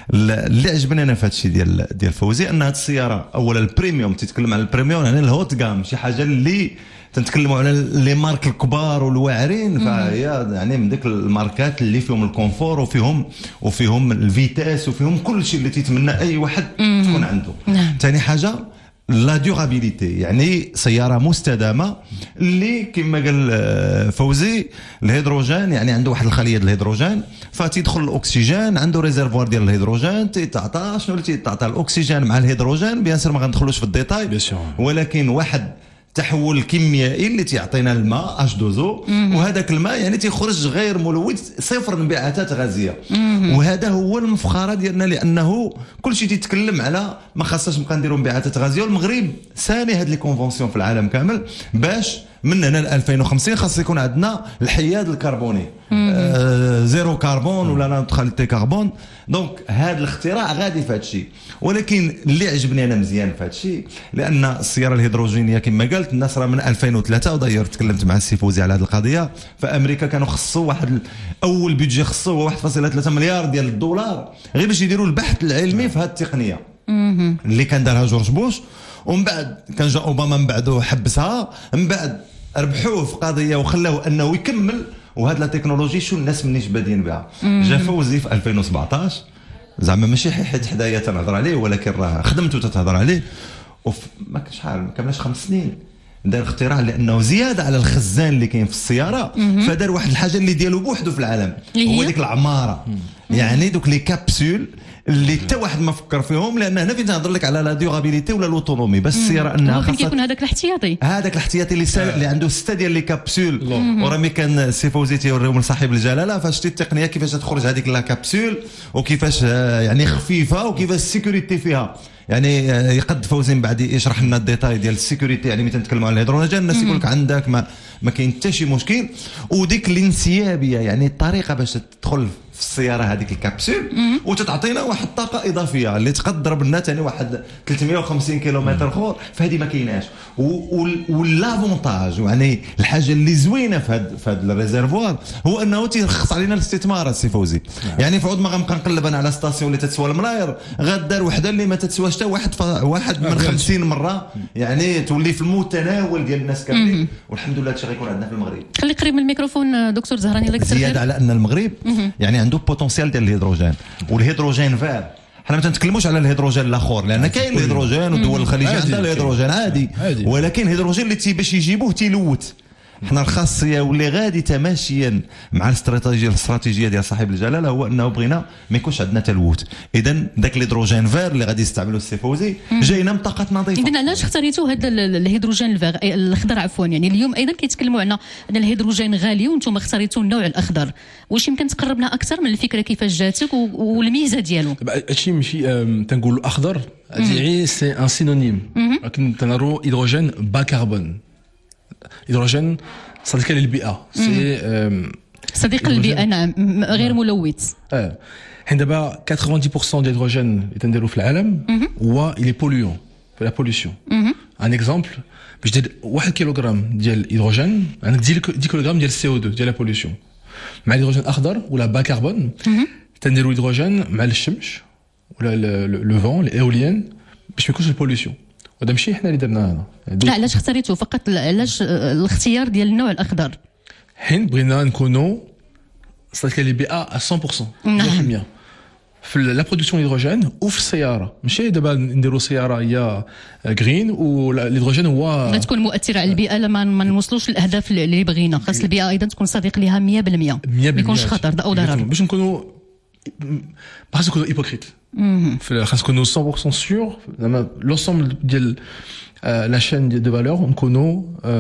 اللي عجبني انا في هذا الشيء ديال فوزي ان هذه السياره اولا البريميوم، تيتكلم على البريميوم يعني الهوت جام، شي حاجه اللي تنتكلموا على لي مارك الكبار والواعرين، فهي يعني من ديك الماركات اللي فيهم الكونفور وفيهم الفيتاس وفيهم كل شيء اللي تيتمنى اي واحد تكون عنده. ثاني حاجه لا ديورابيليتي، يعني سياره مستدامه اللي كما قال فوزي الهيدروجين يعني عنده واحد الخليه ديال الهيدروجين، فتيدخل الاكسجين، عنده ريزرفوار ديال الهيدروجين تيتعطى شنو اللي تيتعطى الاكسجين مع الهيدروجين، بيان سير ما غندخلوش في الديتاي ولكن واحد تحول كيميائي اللي تيعطينا الماء H2O، وهذاك الماء يعني تيخرج غير ملوث، صفر انبعاثات غازيه، وهذا هو المفخره ديالنا لانه كل شيء تيتكلم على ما خاصناش نبقى نديروا انبعاثات غازيه، والمغرب ساني هاد لي كونفونسيون في العالم كامل باش من هنا ل 2050 خاص يكون عندنا الحياد الكربوني زيرو كربون ولا نوتراليتي كربون. دونك هذا الاختراع غادي في هذا الشيء، ولكن اللي عجبني انا مزيان في هذا الشيء لان السياره الهيدروجينيه كما قلت الناس راه من 2003 وداير تكلمت مع السي فوزي على هذه القضيه، فامريكا كانوا خصوا واحد اول بيدجي خصوا هو 1.3 مليار ديال الدولار غير باش يديروا البحث العلمي في هذه التقنيه اللي كان دارها جورج بوش، ومن بعد كان جا اوباما من بعده حبسها، من بعد ربحوه في قضيه وخلاوه انه يكمل، وهاد لا تكنولوجي شو الناس منيش بادين بها. جا فوزي في 2017 زعما ماشي حيت حدايا تنهضر عليه ولكن راه خدمته تتهضر عليه، ما كاش شحال ما كملش 5 سنين دار اختراع لانه زياده على الخزان اللي كاين في السياره، فدار واحد الحاجه اللي ديالو بوحدو في العالم هو ديك العماره، يعني دوك لي كابسول اللي حتى واحد ما فكر فيهم، لان هنا فين تهضر لك على لا ديورابيليتي ولا لوتونومي، بس السياره انها خاصها كيكون هذاك الاحتياطي اللي عنده 6 ديال لي كابسول، ورامي كان سي فوزي تيوريهم لصاحب الجلاله، فشتي التقنيه كيفاش تخرج هذيك لا كابسول وكيفاش يعني خفيفه وكيفاش السيكوريتي فيها. يعني يقد فوزي من بعد يشرح لنا الديتاي ديال السيكوريتي، يعني ملي نتكلموا على الهيدروجين الناس يقول لك عندك ما كاين حتى شي مشكل، وديك الانسيابيه يعني الطريقه باش تدخل في السياره هذيك الكابسول وتتعطينا واحد الطاقه اضافيه اللي تقدر تضرب لنا ثاني واحد 350 كيلومتر اخر، فهذه ما كايناش. واللافونتاج يعني الحاجه اللي زوينه في هذا الريزرفوار هو انه تيرخص علينا الاستثمار السي فوزي. يعني في عوض ما غنبقى نقلب انا على ستاسيون اللي تتسوى الملاير، غدار وحده اللي ما تتسواش حتى واحد من 50 مره، يعني تولي في المتناول ديال الناس كاملين، والحمد لله هادشي غيكون عندنا في المغرب. خلي قريب من الميكروفون دكتور زهراني الله يكثر زياده على ان المغرب يعني عنده بوتنسيال ديال الهيدروجين، والهيدروجين فار حنا ما تنتكلموش على الهيدروجين الاخر لان كاين الهيدروجين والدول الخليجيه عندها الهيدروجين عادي، ولكن الهيدروجين اللي باش يجيبوه تيلوث. حنا الخاصيه واللي غادي تماشيا مع الاستراتيجيه ديال صاحب الجلاله هو انه بغينا ما يكونش عندنا تلوث، اذا داك الهيدروجين فير اللي غادي يستعملوا السي فوزي جاينا من طاقات نظيفه. اذا علاش اختاريتوا هذا الهيدروجين الفير الاخضر عفوا؟ يعني اليوم ايضا كيتكلموا على ان الهيدروجين غالي وانتم اختاريتوا النوع الاخضر، واش يمكن تقربنا اكثر من الفكره كيفاش جاتك والميزه ديالو؟ هادشي ماشي تنقولوا اخضر، هادشي سي ان سينونيم، ولكن تنهضروا هيدروجين با كربون. هيدروجين صديق للبيئه، سي صديق للبيئه، نعم، غير ملوث. حين دابا 90% ديال الهيدروجين اللي تنديروا في العالم هو الي بوليون في لا بوليسيون. ان اكزومبل باش دير 1 كيلوغرام ديال الهيدروجين عندك 10 كيلوغرام ديال CO2 ديال لا بوليسيون. مع الهيدروجين الاخضر ولا با كربون تنديروا الهيدروجين مع الشمس ولا لو فون الايوليان باش ما يكونش البوليسيون، وهذا ماشي حنا اللي درنا هذا. لا علاش اختاريتو فقط؟ علاش الاختيار ديال النوع الاخضر؟ حين بغينا نكونوا صديق للبيئه 100%. نعم. في لا برودكسيون الهيدروجين وفي السياره، ماشي دابا نديروا سياره هي جرين والهيدروجين هو تكون مؤثره على البيئه لما ما نوصلوش للاهداف اللي بغينا. خاص البيئه ايضا تكون صديق لها 100%، ما يكونش خطر او ضرر، باش نكونوا خاص نكونوا هيبوكريت. خاص نكونوا 100% سور زعما لونسومبل ديال لا شين دو فالور نكونوا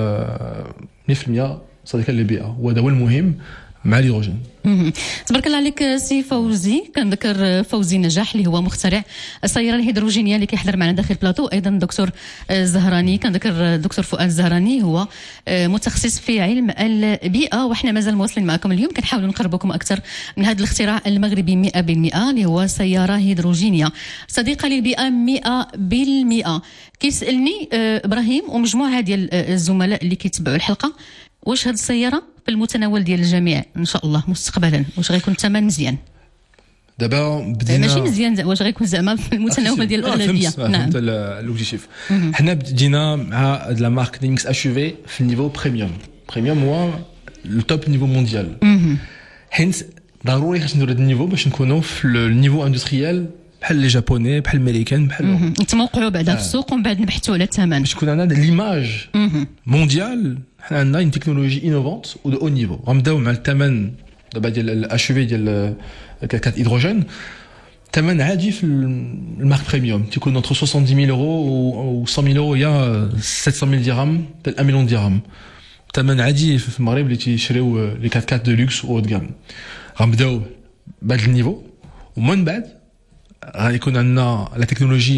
100% صديقا للبيئه، وهذا هو المهم مع الهيدروجين. تبارك الله عليك سي فوزي. كنذكر فوزي نجاح اللي هو مخترع السياره الهيدروجينيه اللي كيحضر معنا داخل البلاطو. ايضا دكتور زهراني، كنذكر دكتور فؤاد الزهراني هو متخصص في علم البيئه، وحنا مازال مواصلين معكم اليوم كنحاولوا نقربكم اكثر من هذا الاختراع المغربي 100% اللي هو سياره هيدروجينيه صديقه للبيئه 100%. كيسالني ابراهيم ومجموعه ديال الزملاء اللي كيتبعوا الحلقه، واش هذه السياره في المتناول ديال الجميع ان شاء الله مستقبلا؟ واش غيكون الثمن مزيان؟ دابا بدينا ماشي مزيان واش غيكون زعما في المتناول ديال الاغلبيه. نعم فهمت لوبجيكتيف. حنا بدينا مع لا مارك نيمكس اتش يو في في النيفو بريميوم هو لو توب نيفو مونديال. حيت ضروري خاص نديرو هذا النيفو باش نكونوا في النيفو اندستريال بحال لي جابوني بحال الامريكان بحال نتموقعوا بعدا في السوق ومن بعد نبحثوا على الثمن باش يكون عندنا ليماج مونديال. حنا عندنا اون تكنولوجي انوفونت و دو او نيفو. غنبداو مع الثمن دابا ديال الاتش في ديال كالكات هيدروجين. ثمن عادي في المارك بريميوم تيكون entre 70,000 euros و 100,000 euros يا 700,000 درهم حتى 1 مليون درهم. ثمن عادي في المغرب اللي تيشريو لي كات دو لوكس او دو غام. غنبداو بهذا النيفو ومن بعد غيكون عندنا لا تكنولوجي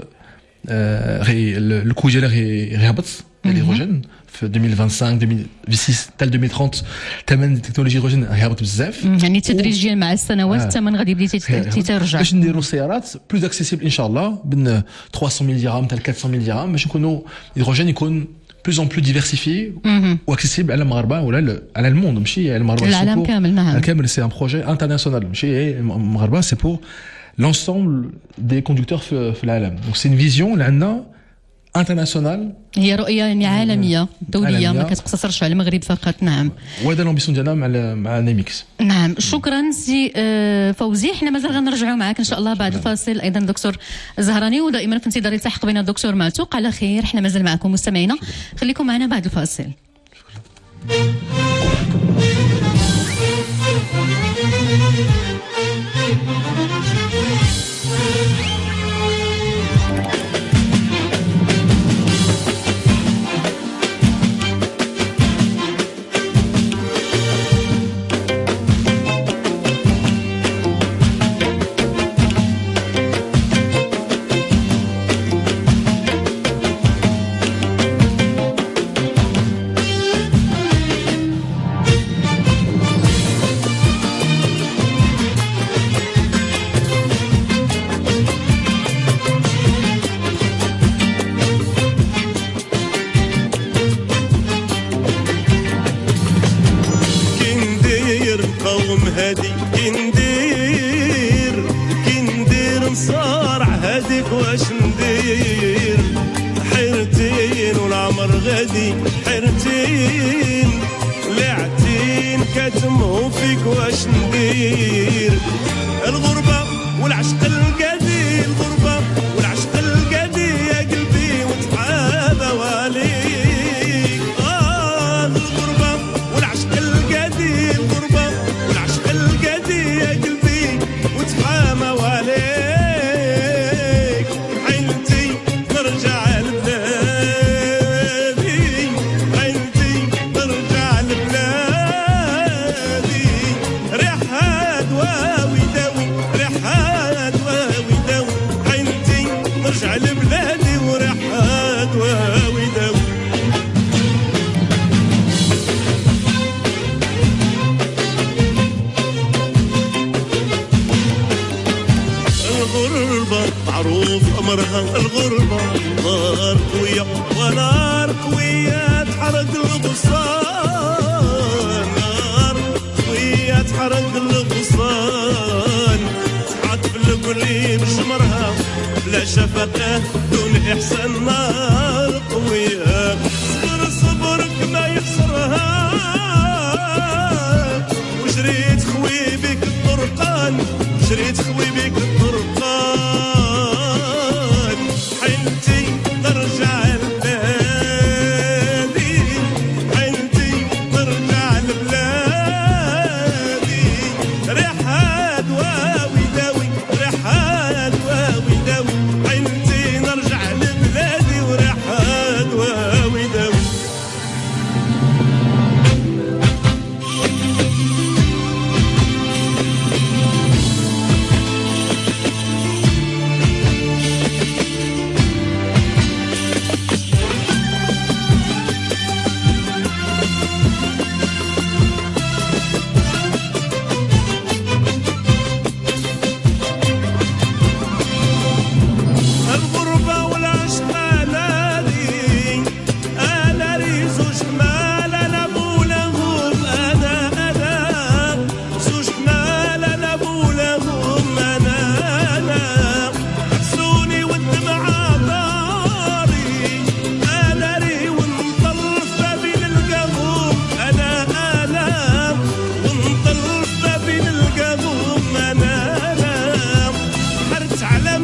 الكو ديالها غيهبط الهيدروجين في 2025 2026 حتى 2030. ثمن التكنولوجيا الهيدروجين غيهبط بزاف يعني تدريجيا مع السنوات الثمن غادي يبدا تيترجع باش نديروا سيارات بلوز اكسيسيبل ان شاء الله بين 300,000 درهم حتى 400,000 درهم باش نكونوا الهيدروجين يكون بلوز اون بلو ديفيرسيفي واكسيسيبل على المغاربه ولا على الموند ماشي على المغاربه العالم كامل. نعم كامل سي ان بروجي انترناسيونال ماشي المغاربه سي بور l'ensemble des conducteurs في العالم. donc c'est une vision اللي عندنا انترناسيونال هي رؤيه يعني عالميه دوليه ما كتقتصرش على المغرب فقط. نعم وهذا الامبيسيون ديالنا مع نيميكس. نعم شكرا سي فوزي. حنا مازال غنرجعوا معك ان شاء الله بعد الفاصل ايضا دكتور زهراني ودائما في انتظار التحق بين الدكتور معتوق. على خير حنا مازال معكم مستمعينا خليكم معنا بعد الفاصل. كندير نصارع هاديك واش ندير حيرتين والعمر غادي حيرتين لعتين كتمو فيك واش ندير الغربة والعشق القدي الغربة والعشق القدي يا قلبي وتحابى واليك الغربة والعشق القدي الغربة والعشق القدي يا قلبي وتحامى واليك عيلتي ترجع لبلادي عيلتي ترجع لبلادي ريحها دواوي داوي ريحها دواوي داوي عيلتي ترجع لبلادي وريحها دواوي داوي الغربة معروف أمرها الغربة نار قوية ونار قوية تحرق الغصان نار قوية تحرق الغصان تحط في القليب شمرها بلا شفقة دون إحسان نار قوية صبر صبرك ما يخسرها وجريت خوي بك الطرقان جريت خوي بك الطرقان حيلتي ترجع لبلادي حيلتي ترجع لبلادي ريحها دواوي داوي ريحها دواوي داوي حيلتي نرجع لبلادي وريحها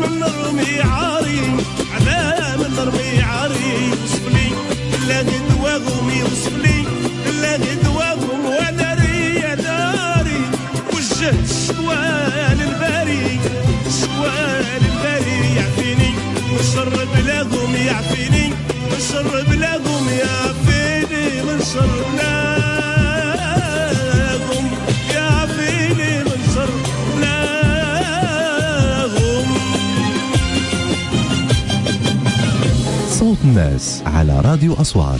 من نرمي عاري على من نرمي عاري وصفلي لا دواهم يوصفلي لا دواهم وداري يا داري وجه الشوال الباري الشوال الباري يعفيني وشر بلاغهم يعفيني وشر بلاغهم يعفيني من شر بلاغهم يعفيني من شر بلاغهم. صوت الناس على راديو أصوات.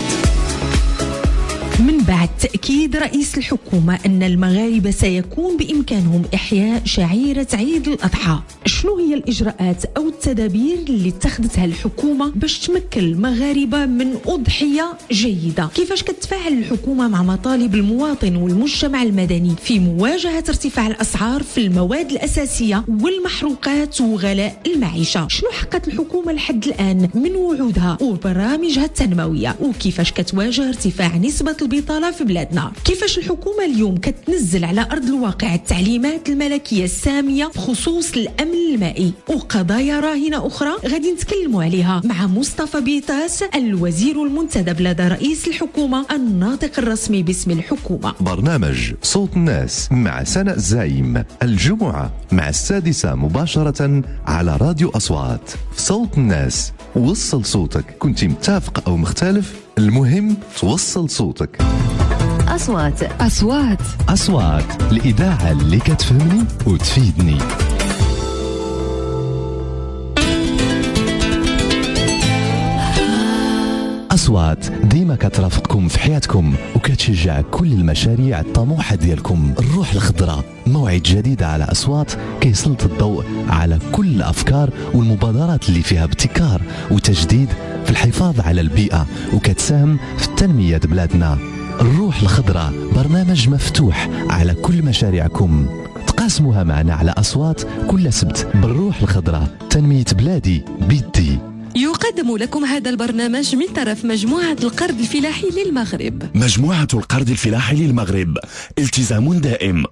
من بعد تأكيد رئيس الحكومة أن المغاربة سيكون بإمكانهم إحياء شعيرة عيد الأضحى، شنو هي الإجراءات أو التدابير اللي اتخذتها الحكومة باش تمكن المغاربة من أضحية جيدة؟ كيفاش كتفاعل الحكومة مع مطالب المواطن والمجتمع المدني في مواجهة ارتفاع الأسعار في المواد الأساسية والمحروقات وغلاء المعيشة؟ شنو حققت الحكومة لحد الآن من وعودها وبرامجها التنموية؟ وكيفاش كتواجه ارتفاع نسبة البطالة في بلادنا؟ كيفاش الحكومة اليوم كتنزل على أرض الواقع التعليمات الملكية السامية بخصوص الأمن المائي وقضايا راهنة أخرى غادي نتكلموا عليها مع مصطفى بيطاس الوزير المنتدب لدى رئيس الحكومة الناطق الرسمي باسم الحكومة. برنامج صوت الناس مع سناء زايم الجمعة مع 6 مباشرة على راديو أصوات. صوت الناس، وصل صوتك، كنت متفق أو مختلف، المهم توصل صوتك. أصوات الإذاعة اللي كتفهمني وتفيدني. أصوات ديما كترافقكم في حياتكم وكتشجع كل المشاريع الطموحة ديالكم. الروح الخضراء، موعد جديد على أصوات كيسلط الضوء على كل الأفكار والمبادرات اللي فيها ابتكار وتجديد في الحفاظ على البيئة وكتساهم في التنمية بلادنا. الروح الخضراء برنامج مفتوح على كل مشاريعكم، تقاسموها معنا على أصوات كل سبت. بالروح الخضراء تنمية بلادي بيدي. يقدم لكم هذا البرنامج من طرف مجموعة القرض الفلاحي للمغرب. مجموعة القرض الفلاحي للمغرب، التزام دائم.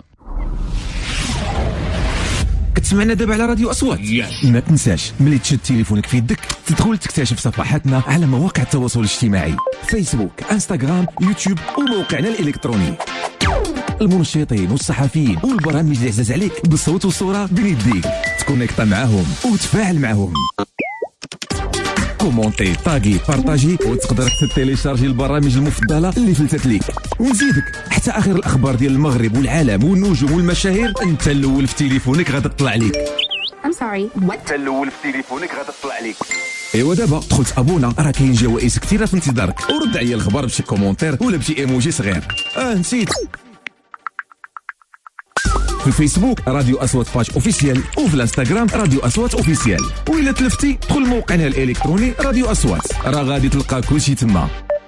كتسمعنا دابا على راديو أصوات. ما تنساش ملي تشد تليفونك في يدك تدخل تكتشف صفحاتنا على مواقع التواصل الاجتماعي، فيسبوك، انستغرام، يوتيوب وموقعنا الإلكتروني. المنشطين والصحفيين والبرامج اللي عزاز عليك بالصوت والصورة بين يديك، تكونيكتا معاهم وتفاعل معاهم. كومونتي، طاغي، بارطاجي، وتقدر تيليشارجي البرامج المفضله اللي فلتت ليك، ونزيدك حتى اخر الاخبار ديال المغرب والعالم والنجوم والمشاهير انت الاول في تليفونك غادي تطلع ليك. انت الاول في تليفونك غادي تطلع ليك. ايوا دابا دخل تابونا، راه كاين جوائز كثيره في انتظارك، ورد عليا الخبر بشي كومونتير ولا بشي ايموجي صغير. نسيت في الفيسبوك راديو أصوات باج اوفيسيال، وفي الانستغرام راديو أصوات اوفيسيال، وإلا تلفتي دخل موقعنا الإلكتروني راديو أصوات، راه غادي تلقى كلشي تما.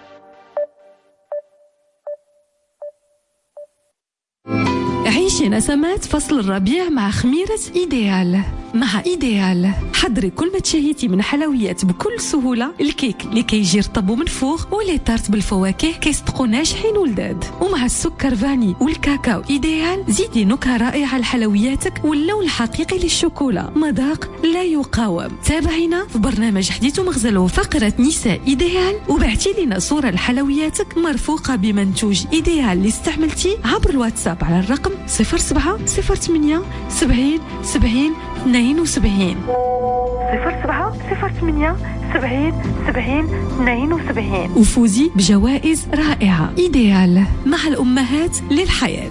عيشي نسمات فصل الربيع مع خميرة إيديال. مع إيديال حضري كل ما تشهيتي من حلويات بكل سهولة. الكيك اللي كيجي رطب من فوق، ولي تارت بالفواكه كيصدقوا ناجحين ولداد، ومع السكر فاني والكاكاو إيديال زيدي نكهة رائعة لحلوياتك واللون الحقيقي للشوكولا، مذاق لا يقاوم. تابعينا في برنامج حديث مغزل فقرة نساء إيديال، وبعتي لنا صورة لحلوياتك مرفوقة بمنتوج إيديال اللي استعملتيه عبر الواتساب على الرقم 07 08 70 70 72 07 08 70 70 72 وفوزي بجوائز رائعة. إيديال مع الأمهات للحياة.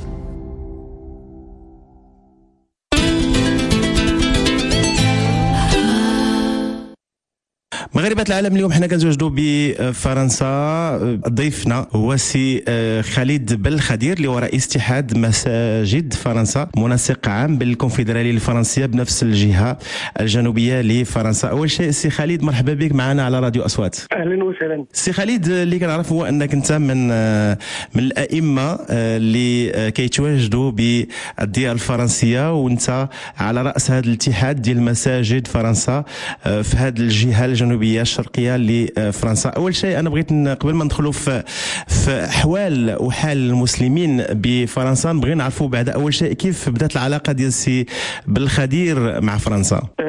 مغاربة العالم اليوم حنا كنتواجدوا بفرنسا. ضيفنا هو سي خالد بالخدير اللي هو رئيس اتحاد مساجد فرنسا، منسق عام بالكونفدرالية الفرنسية بنفس الجهة الجنوبية لفرنسا. أول شيء سي خالد مرحبا بك معنا على راديو أصوات. أهلا وسهلا. سي خالد، اللي كنعرف هو أنك أنت من الأئمة اللي كيتواجدوا بالديار الفرنسية، وأنت على رأس هذا الاتحاد ديال مساجد فرنسا في هذه الجهة الجنوبية الشرقية لفرنسا. أول شيء أنا بغيت قبل ما ندخلوا في أحوال وحال المسلمين بفرنسا، نبغي نعرفوا بعد أول شيء كيف بدات العلاقة ديال سي بالخدير مع فرنسا.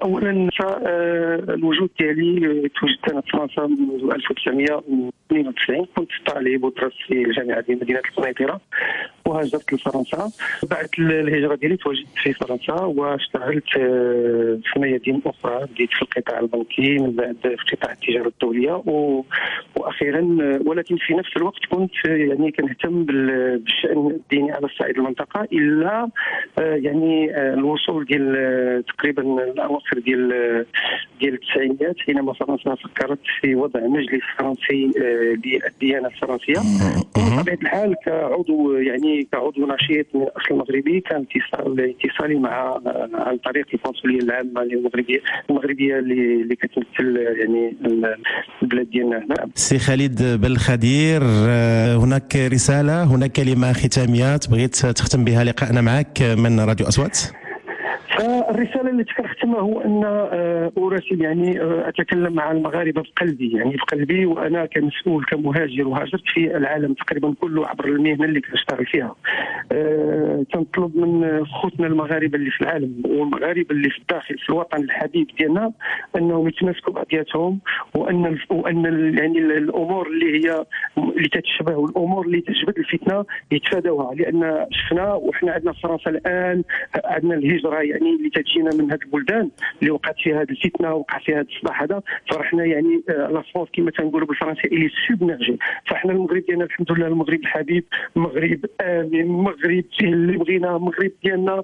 اولا الوجود ديالي تواجدت انا في فرنسا منذ 1992. كنت طالب ودرست في الجامعه ديال مدينه القنيطره وهاجرت لفرنسا. بعد الهجره ديالي تواجدت في فرنسا واشتغلت في ميادين اخرى، بديت في القطاع البنكي، من بعد في قطاع التجاره الدوليه واخيرا، ولكن في نفس الوقت كنت يعني كنهتم بالشان الديني على صعيد المنطقه، الا يعني الوصول ديال تقريبا الاواخر ديال التسعينيات حينما فرنسا فكرت في وضع مجلس فرنسي للديانه الفرنسيه. بطبيعه الحال كعضو نشيط من الاصل المغربي، كان اتصالي مع عن طريق القنصليه العامه المغربيه اللي كتمثل يعني البلاد ديالنا هنا. سي خالد بالخدير، هناك رساله، هناك كلمه ختاميه بغيت تختم بها لقاءنا معك من راديو أصوات؟ فالرساله اللي كنختمها هو ان اراسل يعني اتكلم مع المغاربه بقلبي، وانا كمسؤول كمهاجر وهاجرت في العالم تقريبا كله عبر المهنه اللي كنشتغل فيها. تنطلب من خوتنا المغاربه اللي في العالم والمغاربه اللي في الداخل في الوطن الحبيب ديالنا انهم يتمسكوا بعضياتهم، وان يعني الامور اللي تتشبه والامور اللي تجبد الفتنه يتفادوها، لان شفنا وحنا عندنا في فرنسا الان عندنا الهجره يعني اللي تجينا من هذه البلدان اللي وقعت فيها هذه الفتنه وقع فيها هذا الصداع هذا، فرحنا يعني لا فرونس كما تنقولوا بالفرنسي اللي سوبميرجي. فاحنا المغرب ديالنا الحمد لله المغرب الحبيب، مغرب امن، مغرب فيه اللي بغينا، مغرب ديالنا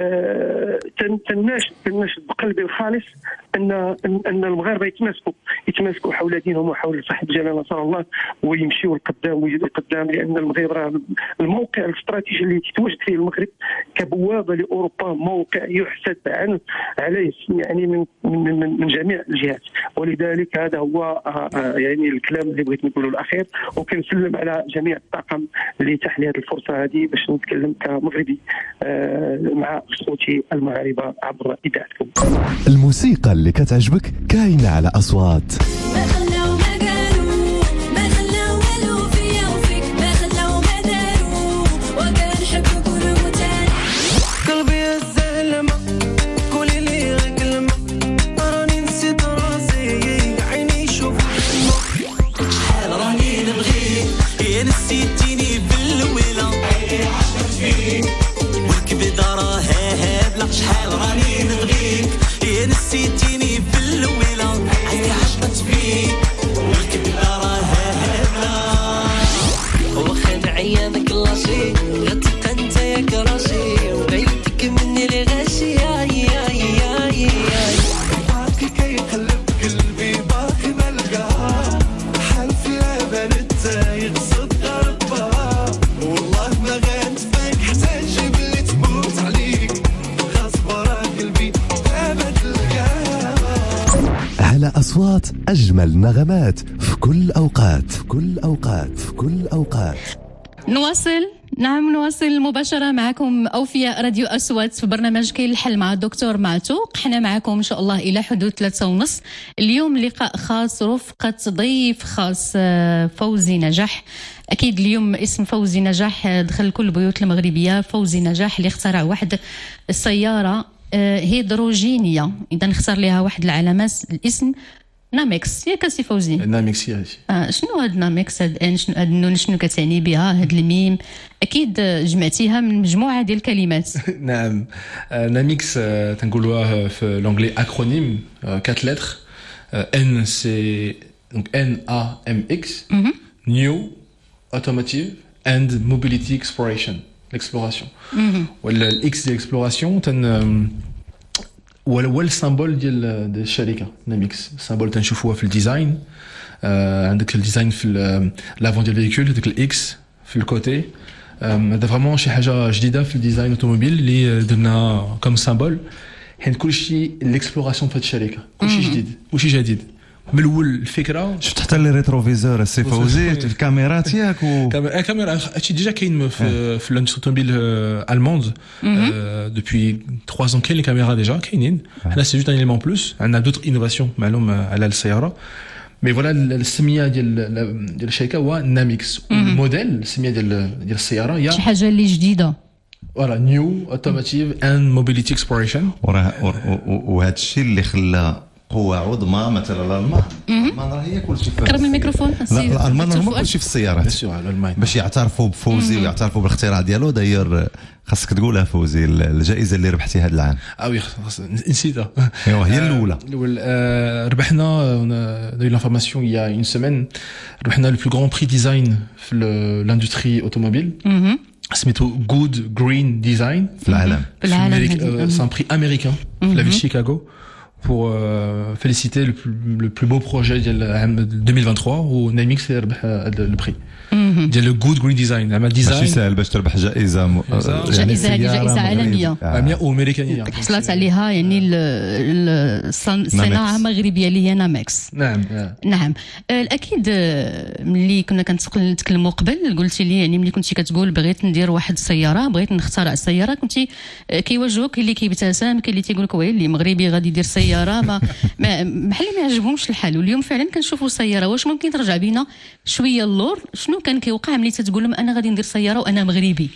تناشد بقلبي الخالص ان المغاربه يتماسكوا حول دينهم وحول صاحب جلاله نصر الله، ويمشيوا لقدام ويزيدوا لقدام، لان المغرب راه الموقع الاستراتيجي اللي تتواجد فيه المغرب كبوابه لاوروبا موقع يحسد عليه يعني من جميع الجهات. ولذلك هذا هو يعني الكلام اللي بغيت نقوله الاخير، وكنسلم على جميع الطاقم اللي اتاح لي هذه الفرصه هذه باش نتكلم كمغربي مع اخوتي المغاربه عبر اذاعتكم. الموسيقى اللي كتعجبك كاينه على أصوات. شحال راني نبغيك يا نسيتيني في اللويله، عيني عشقت فيك والكبده راها هبله، واخا عيانك لاشي غتبقى انت يا كراشي، وبعيدك مني اللي غاشي باقي كيقلب قلبي باقي ملقاها، حالف يا بنت يقصد غربها، والله ما غنتفاك حتى نجيب اللي تموت عليك، على أصوات أجمل نغمات في كل أوقات في كل أوقات في كل أوقات. نواصل مباشرة معكم أوفياء راديو أصوات في برنامج كاين الحل مع الدكتور معتوق. حنا معكم إن شاء الله إلى حدود 3:30. اليوم لقاء خاص رفقة ضيف خاص فوزي نجاح. أكيد اليوم اسم فوزي نجاح دخل كل البيوت المغربية. فوزي نجاح اللي اخترع واحد السيارة هيدروجينية، إذا نختار لها واحد العلامات، الاسم نامكس. ياك سي فوزي؟ نامكس يا شنو هاد نامكس؟ شنو كتعني بها هاد الميم؟ اكيد جمعتيها من مجموعه ديال الكلمات. نعم، نامكس تنقولوها في لونجلي اكرونيم 4 lettres. N c'est donc NAMX, New Automotive and Mobility Exploration, l'exploration. ولا الاكس ديال الاكسبلوراسيون هو السامبول ديال الشركه نامكس. السامبول تنشوفوها في الديزاين، عندك الديزاين في لافون ديال الفيكول، داك الاكس في الكوتي. هذا فريمون شي حاجه جديده في الديزاين اوتوموبيل اللي درنا كوم سامبول، حيت كلشي الاكسبلوراسيون في هذه الشركه، كلشي جديد كلشي جديد من الاول. الفكره شفت حتى لي ريتروفيزور السي فوزي، الكاميرات ياك كاميرا هادشي ديجا كاين في لاندستري اوتوموبيل الموند دوبوي 3 ans. كاين لي كاميرا ديجا كاينين، حنا سي جوست ان ايليمون بلوس. عندنا دوطر انوفاسيون معلوم على السياره، مي فوالا السميه ديال الشركه هو نامكس. الموديل السميه ديال السياره هي شي حاجه اللي جديده. فوالا نيو اوتوماتيف اند موبيليتي اكسبلوريشن. وهذا الشيء اللي خلى قوة عظمى مثلا الألمان. الألمان راه هي كل شيء. قرب من الميكروفون. لا الألمان هما كل شيء في السيارات. باش يعترفوا بفوزي ويعترفوا بالاختراع ديالو. داير خاصك تقولها فوزي الجائزة اللي ربحتي هذا العام. وي نسيتها. ايوا هي الأولى. ربحنا داير لافورماسيون il y a une semaine ربحنا le plus grand prix design في l'industrie automobile. سميتو Good Green Design في العالم. C'est un prix américain في la ville Chicago. Pour féliciter le plus beau projet de 2023 où Namix ربح le prix ديال le Good Green Design. عمل ديزاين ماشي سهل باش تربح جائزة جائزة عالمية وامريكانية حصلت عليها يعني الصناعة المغربية اللي هي نامكس. نعم الاكيد ملي كنا كنتكلموا قبل قلتي لي يعني ملي كنتي كتقول بغيت ندير واحد السيارة بغيت نخترع السيارة كنتي كيواجهوك اللي كيبتسم كاين اللي تيقول لك ويلي اللي مغربي غادي يدير سيارة ما بحال ما يعجبهمش الحال. واليوم فعلا كنشوفوا سيارة. واش ممكن ترجع بينا شوية اللور شنو كان كيوقع ملي تتقول لهم انا غادي ندير سيارة وانا مغربي؟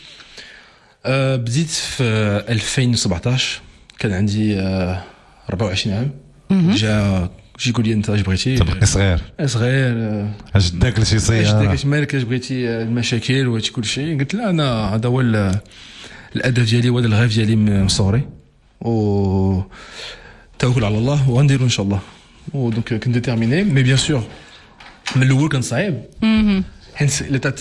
بديت في 2017 كان عندي 24 عام. جا يقول لي انت اش بغيتي؟ تبقى صغير اش داك لشي سياره اش مالك اش بغيتي المشاكل وهادشي كل شيء. قلت لا انا هذا هو الهدف ديالي وهذا الغاف ديالي من صغري و توكل على الله وغنديرو ان شاء الله. ودونك كنت ديتيرميني مي بيان سور من الاول كان صعيب حيت الا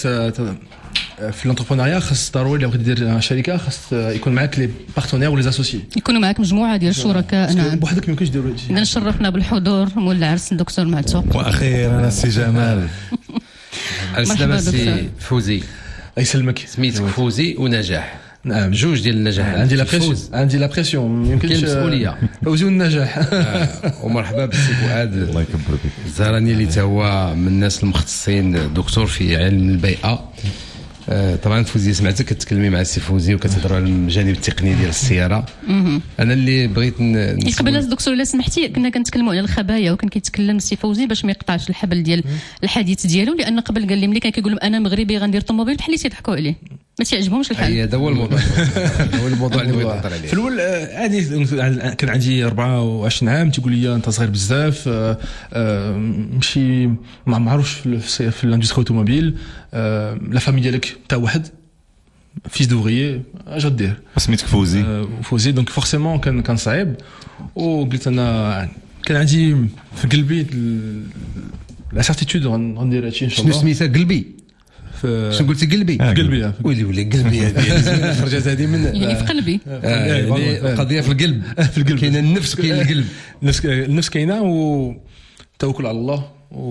في الانتربرونيا خاص ضروري لو بغيتي دير شركه خاص يكون معاك لي بارتنير ولي اسوسيي يكونوا معاك مجموعه ديال الشركاء. نعم بوحدك ما يمكنش ديروا هادشي. اذا شرفنا بالحضور مول العرس الدكتور معتوق. واخيرا السي جمال. السلام السي فوزي. يسلمك. سميتك فوزي ونجاح. نعم جوج ديال النجاح. عندي لا بريسيون يمكنش المسؤوليه. فوزي والنجاح. ومرحبا بالسي فؤاد الله يكبر بك الزهراني اللي هو من الناس المختصين دكتور في علم البيئه. طبعا فوزي سمعتك كتكلمي مع السي فوزي وكتهضروا على الجانب التقني ديال السياره. انا اللي بغيت قبل الدكتور الا سمحتي كنا كنتكلموا على الخبايا وكان كيتكلم السي فوزي باش ما يقطعش الحبل ديال الحديث ديالو لان قبل قال لي ملي كان كيقول انا مغربي غندير طوموبيل بحال اللي تيضحكوا عليه ما تيعجبهمش الحال. هذا هو الموضوع. هو الموضوع اللي بغيت نهضر عليه. في الاول عادي كان عندي 24 عام تيقول لي انت صغير بزاف ماشي ما معروفش في الاندستري اوتوموبيل لا فامي ديالك تا واحد فيس دوغريي اش غدير. سميتك فوزي. فوزي دونك فورسيمون كان صعيب. وقلت انا كان عندي في قلبي لا سيرتيتود غندير هادشي ان شاء الله. شنو سميتها قلبي؟ شنو قلتي قلبي؟ قلبي ويلي قلبي هذه خرجت هذه من يعني في قلبي. يعني القضيه في القلب. في القلب كاينه النفس كاين القلب. النفس كاينه وتوكل على الله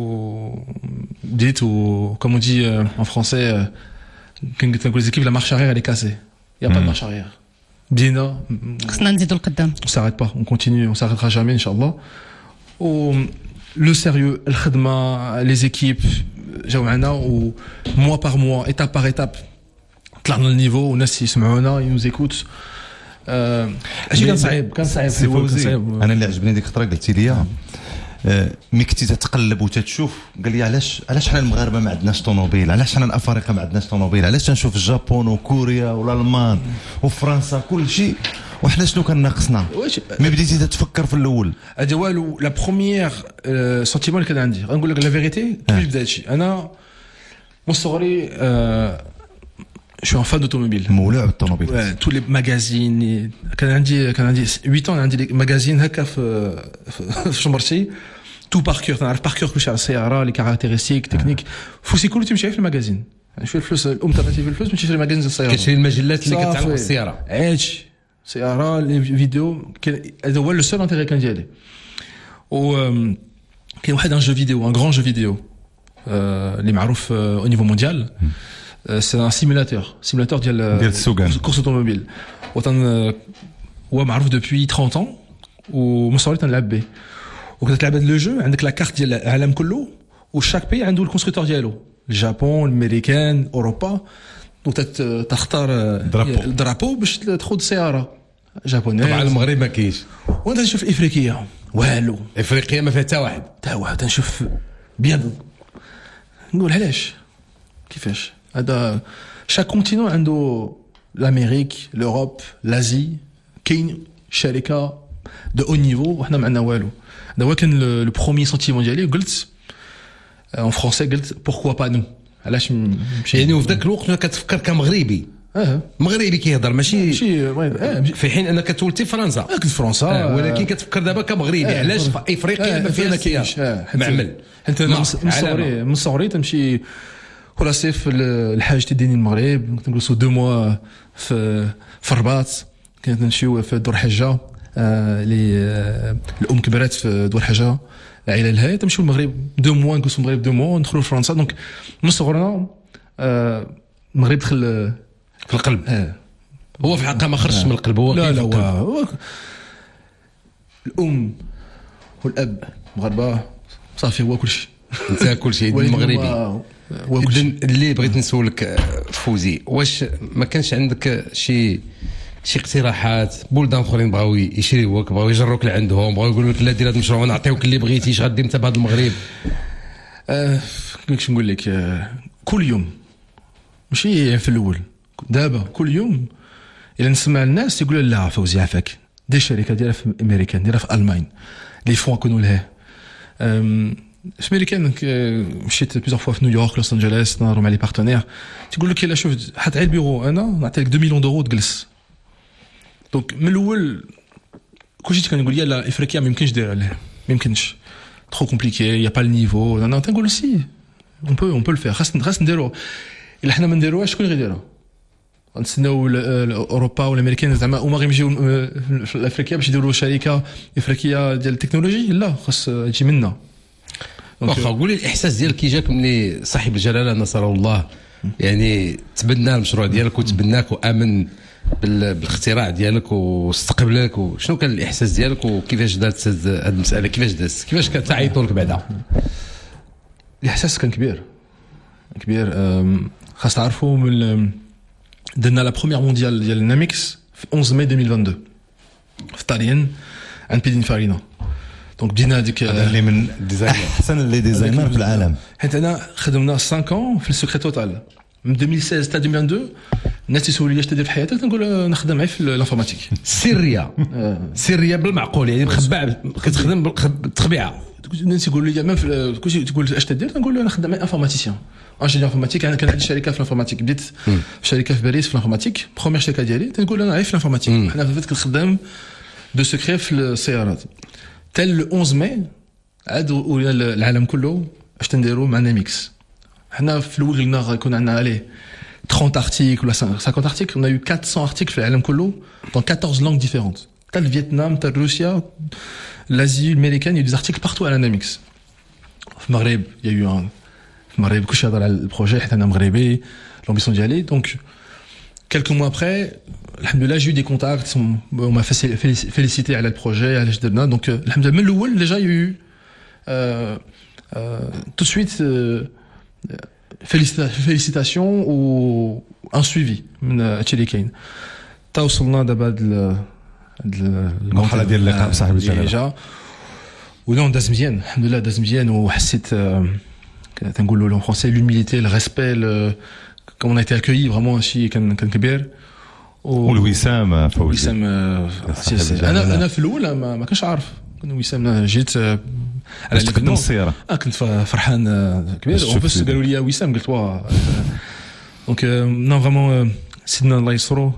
وبديت وكوم دي ان فرونسي كنت نقول ليزيكيب لا مارش اريير الي كاسي يا با مارش اريير. بدينا خصنا نزيدوا القدام. on s'arrête pas on continue on s'arrêtera jamais ان شاء الله. و لو سيريو الخدمه لي زيكيب جاو معنا و موا بار موا ايتاب بار ايتاب طلعنا للنيفو والناس يسمعونا ينوزيكوت. اش كان صعيب سي فوزي. انا اللي عجبني ديك الخطره قلتي لي ملي كنتي تتقلب وتتشوف قال لي علاش حنا المغاربه ما عندناش طوموبيل علاش حنا الافارقه ما عندناش طوموبيل علاش تنشوف الجابون وكوريا والالمان وفرنسا كل شيء وحنا شنو كان ناقصنا. مي بديتي تتفكر في الاول هذا هو لا بروميير سونتيمون اللي كان عندي غنقول لك لا فيريتي كيفاش بدا هادشي. انا من صغري شو فان دوتوموبيل مولع بالطوموبيل تو لي ماغازين كان عندي 8 ans عندي ماغازين هكا في شمرتي تو باركور نعرف باركور كلشي على السياره لي كاركتيرستيك تكنيك فوسي كله تمشي في الماغازين يعني شويه الفلوس الام تبعتي في الفلوس تمشي الماغازين ديال السياره كتشري المجلات اللي كتعلق بالسياره عادي سياره لي فيديو هذا هو لو سول انتيري كان ديالي. و كاين واحد ان جو فيديو ان غران جو فيديو اللي معروف او نيفو مونديال. سي ان سيمولاتور ديال السوقان كورس اوتوموبيل هو معروف دوبوي 30 ans ومن صغري تنلعب به. وكنت تلعب هذا لو جو عندك لا كارت ديال العالم كله وشاك بي عنده الكونستركتور ديالو اليابان الامريكان اوروبا دونك تختار الدرابو باش تاخذ سياره جابونيه. طبعا المغرب ما كاينش. وانت تشوف افريقيا والو افريقيا ما فيها حتى واحد تنشوف بيض نقول علاش كيفاش هذا شاك كونتينون عنده l'Amérique, l'Europe, l'Asie كاين شركه de haut niveau وحنا ما عندنا والو. هذا هو كان لو بروميي سونتيمون ديالي وقلت en français قلت pourquoi pas nous. علاش يعني في ذاك الوقت كتفكر كمغربي مغربي كيهضر ماشي في حين انك تولتي في فرنسا كنت في فرنسا ولكن كتفكر دابا كمغربي علاش في افريقيا ما فيها سياسه معمل انت من صغري تمشي كل صيف الحاج تديني المغرب كنجلسوا 2 موا في الرباط كنا نمشيو في دور حجه الام كبرات في دور حجه العائله لها تمشيو المغرب 2 موا نجلسوا المغرب 2 موا ندخلوا لفرنسا دونك من صغرنا المغرب دخل في القلب هو في الحقيقه ما خرجش من القلب هو لا هو الام والاب مغاربه صافي هو كلشي انت كلشي مغربي اللي بغيت نسولك فوزي واش ما كانش عندك شي اقتراحات بلدان اخرين بغاو يشريوك بغاو يجروك لعندهم بغاو يقولوا لك لا دير هذا المشروع ونعطيوك اللي بغيتي اش غدير انت بهذا المغرب كيفاش نقول لك كل يوم ماشي في الاول دابا كل يوم الا نسمع الناس يقولوا لا فوزي عافاك دير شركه ديرها في امريكا ديرها في المانيا لي فون يكونوا لها في امريكا مشيت بليزيور فوا في نيويورك لوس انجلوس نهضروا مع لي بارتنير تقول لك الا شوف حط على البيرو انا نعطيك 2 مليون دورو تجلس دونك من الاول كلشي كنقول لي لا افريقيا ما يمكنش ديرها له ما يمكنش ترو كومبليكي يا با النيفو انا تنقول سي اون بو لو فير خاص نديرو الا حنا ما نديروهاش شكون غيديرها نستناو اوروبا والامريكان زعما هما غيمشيو في افريقيا باش يديروا شركه افريقيه ديال التكنولوجي لا خاص تجي منا واخا قولي الاحساس ديالك كي جاك ملي صاحب الجلاله نصره الله يعني تبنى المشروع ديالك وتبناك وامن بالاختراع ديالك واستقبلك وشنو كان الاحساس ديالك وكيفاش دارت هذه المساله كيفاش كتعيطوا لك بعدا الاحساس كان كبير خاص تعرفوا من درنا لا بروميير مونديال ديال ناميكس في 11 ماي 2022 في طاليان عند بيدينفارينا دونك بدينا هذيك اللي من احسن لي ديزاينر في العالم حيت انا خدمنا 5 ans في السكري توتال من 2016 حتى 2022 الناس يسولوا لي اش تدير في حياتك نقول نخدم معايا في الانفورماتيك سريه بالمعقول يعني مخبع كتخدم بالتخبيعه الناس يقولوا لي ميم كلشي تقول اش تدير نقول له نخدم معايا انفورماتيسيان انجينيور انفورماتيك انا كان عندي شركه في الانفورماتيك بديت في شركه في باريس في الانفورماتيك بروميير شركه ديالي تنقول انا عارف في الانفورماتيك حنا فات كنخدم دو سكري في السيارات تال 11 ماي عاد ولا العالم كله اش تنديروا مع ناميكس حنا في الاول قلنا غيكون عندنا عليه 30 articles ولا 50 articles on a eu 400 articles في العالم كله dans 14 langues différentes تال الفيتنام تال روسيا l'Asie américaine il y a des articles partout à Dynamics في المغرب il y a eu في المغرب كلشي هضر على البروجي حتى انا مغربي l'ambition d'y aller donc quelques mois après alhamdoulilah j'ai eu des contacts on m'a félicité على البروجي علاش درنا donc alhamdoulilah من الاول déjà il y a eu tout de suite félicitations ou un suivi من هادشي اللي كاين تا وصلنا دابا هاد المرحله ديال اللقاء بصاحب الجلاله ولون داز مزيان الحمد لله داز مزيان وحسيت تنقولوا لهم فرونسي لوميليتي الريسبي كوم اون ايتي اكويي فريمون شي كان كبير والوسام فوزي انا في الاول ما كنتش عارف وسام جيت على تقدم السياره كنت فرحان كبير وبس قالوا لي وسام قلت واه دونك نو فريمون سيدنا الله يسرو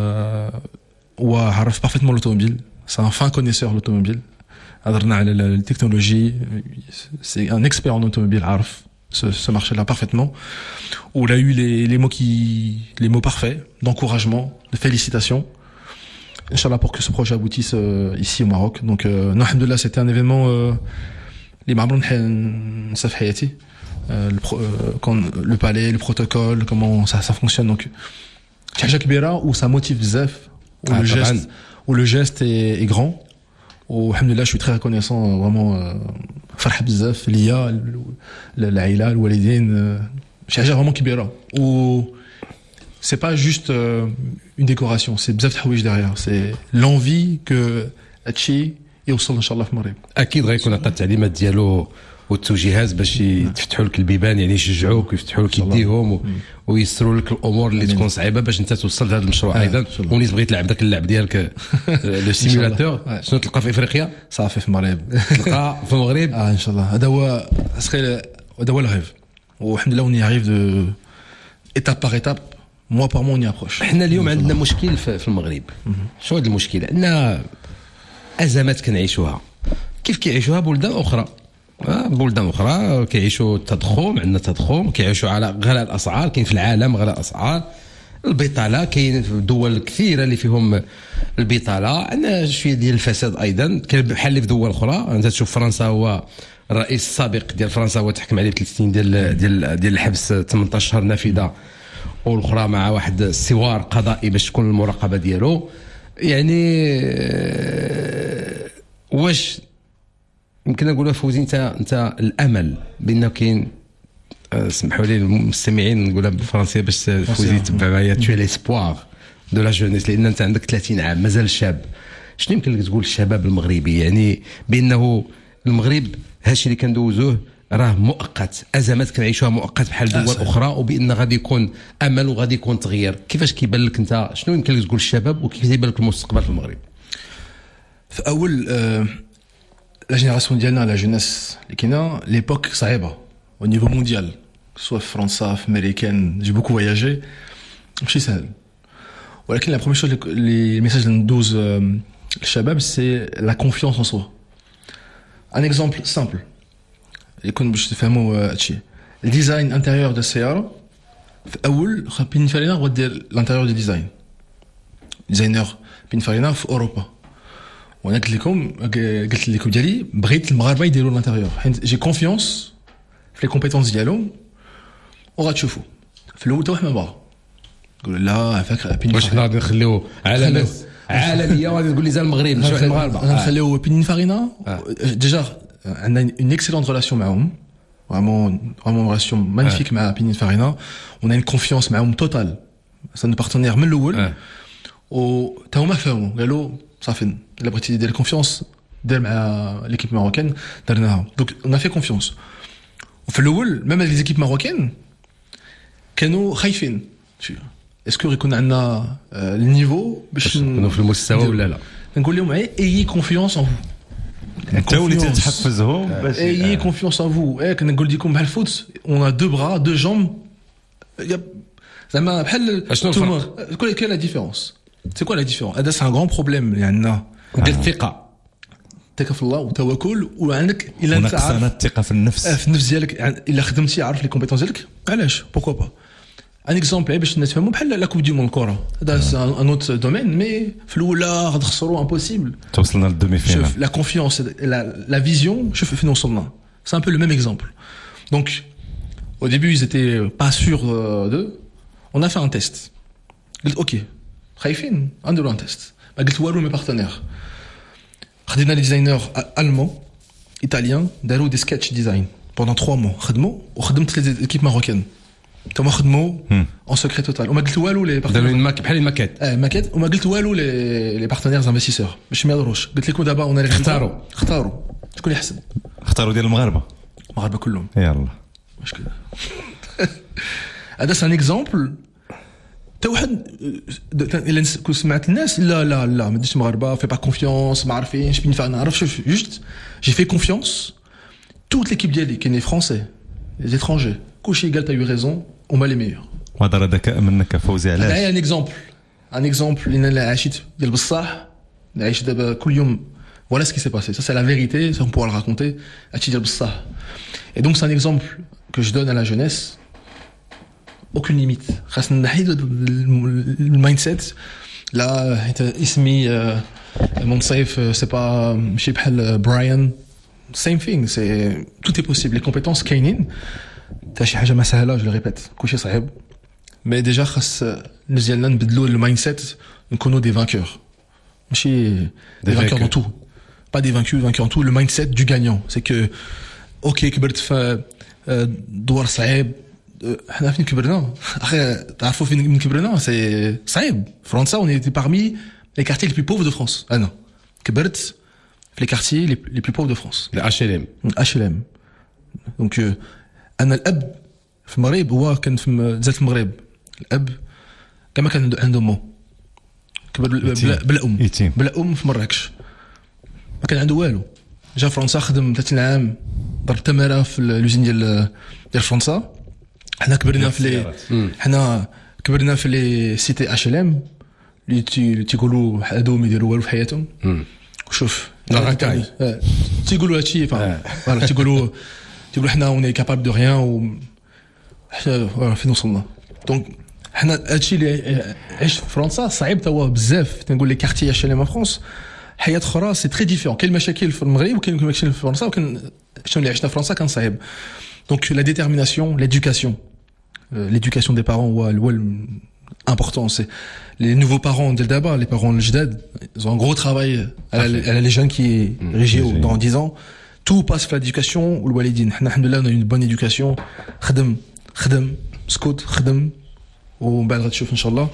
وعرف بارفيتمون لوتوموبيل سي ان فان كونيسور لوتوموبيل هضرنا على التكنولوجي سي ان اكسبير ان اوتوموبيل عارف ce marché-là parfaitement où il a eu les mots parfaits d'encouragement, de félicitations. Inch'Allah pour que ce projet aboutisse ici au Maroc. Donc non, alhamdoulilah, c'était un événement les marbrons نسى في حياتي le palais, le protocole, comment ça fonctionne. Donc حاجة كبيرة où ça motive بزاف où le geste est grand. والحمدلله je suis très reconnaissant vraiment فرحة بزاف ليا العائلة الوالدين شي حاجة vraiment كبيرة و c'est pas juste une décoration c'est بزاف الحوايج derrière c'est l'envie que هادشي يوصل ان شاء الله في المغرب اكيد غيكون عطى التعليمات ديالو والتوجيهات باش يفتحوا لك البيبان، يعني يشجعوك ويفتحوا لك يديهم ويسروا لك الامور اللي تكون صعيبه باش انت توصل لهذا المشروع ايضا. وني تبغي تلعب ذاك اللعب ديالك لو سيمولاتور شنو تلقى في افريقيا؟ صافي في المغرب تلقى في المغرب ان شاء الله. هذا هو الريف، والحمد لله وني عارف دو ايتاب باغ ايتاب موا بار موا ني ابروش. احنا اليوم عندنا مشكل في المغرب. شنو هذا المشكل؟ عندنا ازمات كنعيشوها كيف كيعيشوها بلدان اخرى. بلدان اخرى كيعيشوا التضخم، عندنا تضخم، كيعيشوا على غلاء الاسعار، كاين في العالم غلاء الاسعار، البطاله كاين في دول كثيره اللي فيهم البطاله، عندنا شويه ديال الفساد ايضا بحال اللي في دول اخرى. انت تشوف فرنسا هو الرئيس السابق ديال فرنسا هو تحكم عليه 3 سنين ديال الحبس 18 شهر نافذه، والاخرى مع واحد السوار قضائي باش تكون المراقبه ديالو. يعني واش يمكن نقولها فوزي انت الامل بانه كاين، سمحوا لي المستمعين نقولها بالفرنسيه باش فوزي يتبع معايا، تو ليسبوار دو لا جونيس، لان انت عندك 30 عام مازال شاب. شنو يمكن لك تقول للشباب المغربي يعني بانه المغرب هادشي اللي كندوزوه راه مؤقت، ازمات كنعيشوها مؤقت بحال دول اخرى، وبان غادي يكون امل وغادي يكون تغيير؟ كيفاش كيبان لك انت، شنو يمكن لك تقول للشباب وكيف يبان لك المستقبل في المغرب؟ في اول لا جينيراسيون ديالنا لا جونيس اللي كاينه ليبوك صعيبه au niveau mondial, soit فرنسا في امريكان. j'ai beaucoup voyagé ماشي سهل، ولكن la première chose les messages اللي ندوز للشباب c'est la confiance en soi. un exemple simple يكون باش تفهموا هادشي. الديزاين انتيريور ديال السياره في اول بينينفارينا هو دير الانتيريور دي ديزاين ديزاينر بينينفارينا في اوروبا. وانا قلت لكم ديالي بغيت المغاربه يديروا الانتيريور حيت جي كونفيونس في لي كومبيتونس ديالهم، وغتشوفوا في الاول حتى واحد ما بغا يقول لا فاك واش حنا غادي نخليو عالميه وغادي تقول لي زال المغرب شي واحد المغاربه نخليو بينينفارينا. ديجا عندنا اون اكسيلونت ريلاسيون معاهم، فريمون ريلاسيون مانيفيك مع بينينفارينا. on a une confiance معاهم توتال، سان بارتنير من الاول. و تا هما فهموا قالوا صافي الا بغيتي دير كونفيونس دير مع ليكيب ماروكان، درناها. دونك اون في كونفيونس. وفي الاول ميم لي زيكيب ماروكان كانوا خايفين اسكو يكون عندنا النيفو باش نكونوا في المستوى ولا لا. نقول لهم اي كونفيونس ان فو، انت وليت تحفزهم باش اي كونفيونس ان فو. كنقول لكم بحال الفوت اون ا دو برا دو جامب، زعما بحال شنو الفرق؟ كاين لا ديفيرونس. سي كوا لا ديفيرونس؟ هذا سي ان غران بروبليم اللي عندنا. دير الثقه، ثقه في الله وتوكل، وعندك الا انت عارف الثقه في النفس في النفس ديالك. الا خدمتي عارف لي كومبيتونس ديالك علاش بوكو با. ان اكزومبل باش الناس يفهموا بحال لا كوب دي مون الكره، هذا ان اوت دومين. مي في الاولى غنخسروا امبوسيبل. توصلنا للدومي فينال. شوف لا كونفيونس لا فيزيون، شوف فين وصلنا. سي ان بو لو ميم اكزومبل. دونك au début ils étaient pas sûrs d'eux. on a fait un test. قلت اوكي خايفين نديروا ان تيست. ما قلت والو مي بارتنير. خدينا لي ديزاينر المون ايطاليان داروا دي سكتش ديزاين بوندون 3 موا خدموا، وخدمت لي ايكيب ماروكان تما خدموا اون سكري توتال. وما قلت والو لي بارتنير داروا بحال الماكيت ماكيت. وما قلت والو لي بارتنير انفستيسور باش ما يضروش. قلت لكم دابا اون اختاروا شكون اللي يحسن. اختاروا ديال المغاربه كلهم. يلا مشكل. هذا سان اكزومبل. تا واحد الا كنت سمعت الناس لا ما ديش مغاربه في با كونفيونس ما عارفينش بين فانا نعرف. شوف جوست جي في كونفيونس توت ليكيب ديالي كاين لي فرونسي لي زيترونجي كلشي قال تا يو ريزون هما لي ميور. وهذا راه ذكاء منك فوزي. علاش؟ هذا ان اكزومبل اللي انا عشت ديال بصح نعيش دابا كل يوم. voilà ce qui s'est passé, ça c'est la vérité, ça on pourra le raconter هادشي ديال بصح. et donc c'est un exemple que je donne à la jeunesse. aucune limite. خاصنا نحيد المايند سيت. لا اسمي منصيف سي با ماشي بحال براين. same thing, c'est tout est possible. les compétences كاينين. تا شي حاجه ما سهله، جو ريبيت كلشي صعيب. مي ديجا خاص الناس ديالنا نبدلوا المايند سيت، نكونوا دي فانكور ماشي دي فانكور دون تو. pas des vaincus en tout. le mindset du gagnant c'est que ok كبرت في دور صعيب. حنا فين كبرنا اخي تعرفوا فين كبرنا؟ سي صعيب. فرنسا on était parmi les quartiers les plus pauvres de France. انا كبرت في les quartiers les plus pauvres de France. le HLM دونك انا الاب في المغرب هو كان في زاد المغرب الاب كما كان عنده مو كبر بلا ام في مراكش ما كان عنده والو جا فرنسا خدم 30 عام ضرب تماره في لوزين ديال فرنسا حنا كبرنا في لي سيتي اش ال ام اللي تيقولوا هادو ما يديروا والو في حياتهم وشوف تيقولوا هادشي فوالا تيقولوا حنا اوني كابابل دو ريان و حنا فين وصلنا دونك حنا هادشي اللي عشت في فرنسا صعيب توا بزاف تنقول لي كارتي اش ال ام فرنسا حياه اخرى سي تري ديفيرون كاين مشاكل في المغرب وكاين مشاكل في فرنسا وكان شنو اللي عشنا في فرنسا كان صعيب دونك لا ديتيرميناسيون l'éducation des parents هو important c'est les nouveaux parents dès d'abord les parents الجداد ils ont un gros travail à les jeunes qui régissent dans 10 ans tout passe par l'éducation والوالدين حنا الحمد لله on a une bonne éducation خدم سكوت خدم ومن بعد غتشوف ان شاء الله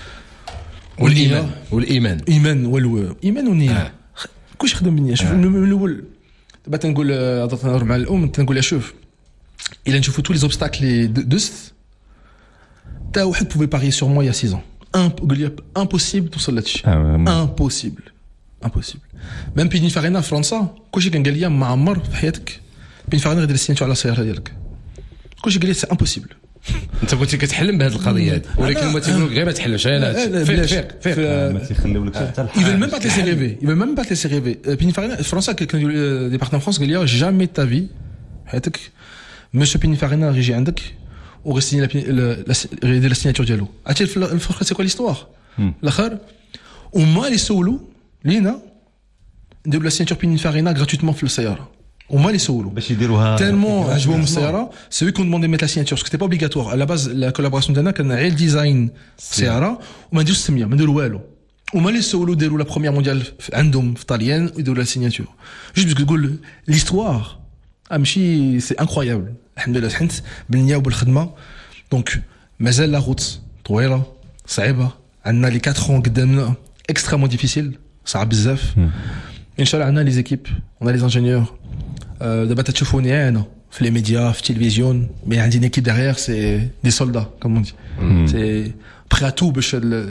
والايمان والنيه كلشي خدم بالنيه شوف من الاول دابا تنقول نهضر مع الام تنقول لها شوف الا نشوفوا tous les obstacles les دوست تا واحد pouvait parier sur moi il y a 6 ans impossible توصل لهادشي impossible même بينيفارينا في فرنسا كلشي كان قال لي ما عمر في حياتك بينيفارينا غير السيناتور على السياره ديالك كلشي قال لي سي امبوسيبل انت كنتي كتحلم بهذه القضيه هذه ولكن هما تيقولوا غير ما تحلمش انا فيق ما تيخليو لك حتى الحال ils veulent même pas te laisser rêver بينيفارينا فرنسا كان ديبارتمون فرنسا قال لي جامي تا في حياتك monsieur بينيفارينا يجي عندك وغيسيني يدير لا سيناتور ديالو عرفتي الفرق سي كوا ليستوار الاخر وما لي سولو لينا نديروا لا سيناتور بينيفارينا غراتويتمون في السياره وما لي سولو باش يديروها تالمون عجبهم السياره سي كون دوموندي ميت لا سيناتور سكو تي با اوبليغاتوار على باز لا كولابوراسيون ديالنا كان غير ديزاين السياره وما نديروش السميه ما نديروا والو وما لي سولو داروا لا بروميير مونديال عندهم في طاليان ويديروا لا سيناتور جوست باسكو تقول ليستوار ماشي سي انكرويابل الحمد لله حنت بالنيه وبالخدمه دونك مازال لا روت طويله صعيبه عندنا لي 4 ans قدامنا اكستريمون ديفيسيل صعب بزاف ان شاء الله عندنا لي زيكيب on a les ingénieurs دابا تشوفوني انا في لي ميديا في التلفزيون مي عندي نيكيب ديغيير سي دي سولدا كوم دي سي بري ا تو باش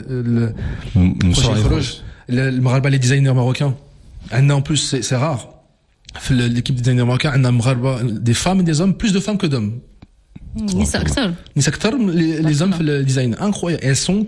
يخرج المغاربه لي ديزاينر ماروكان عندنا en plus c'est rare في l'équipe ديزاينر ماروكان عندنا مغاربه دي فام دي زوم بلوس دو فام كو دوم نساء اكثر لي زوم في الديزاين incroyable elles sont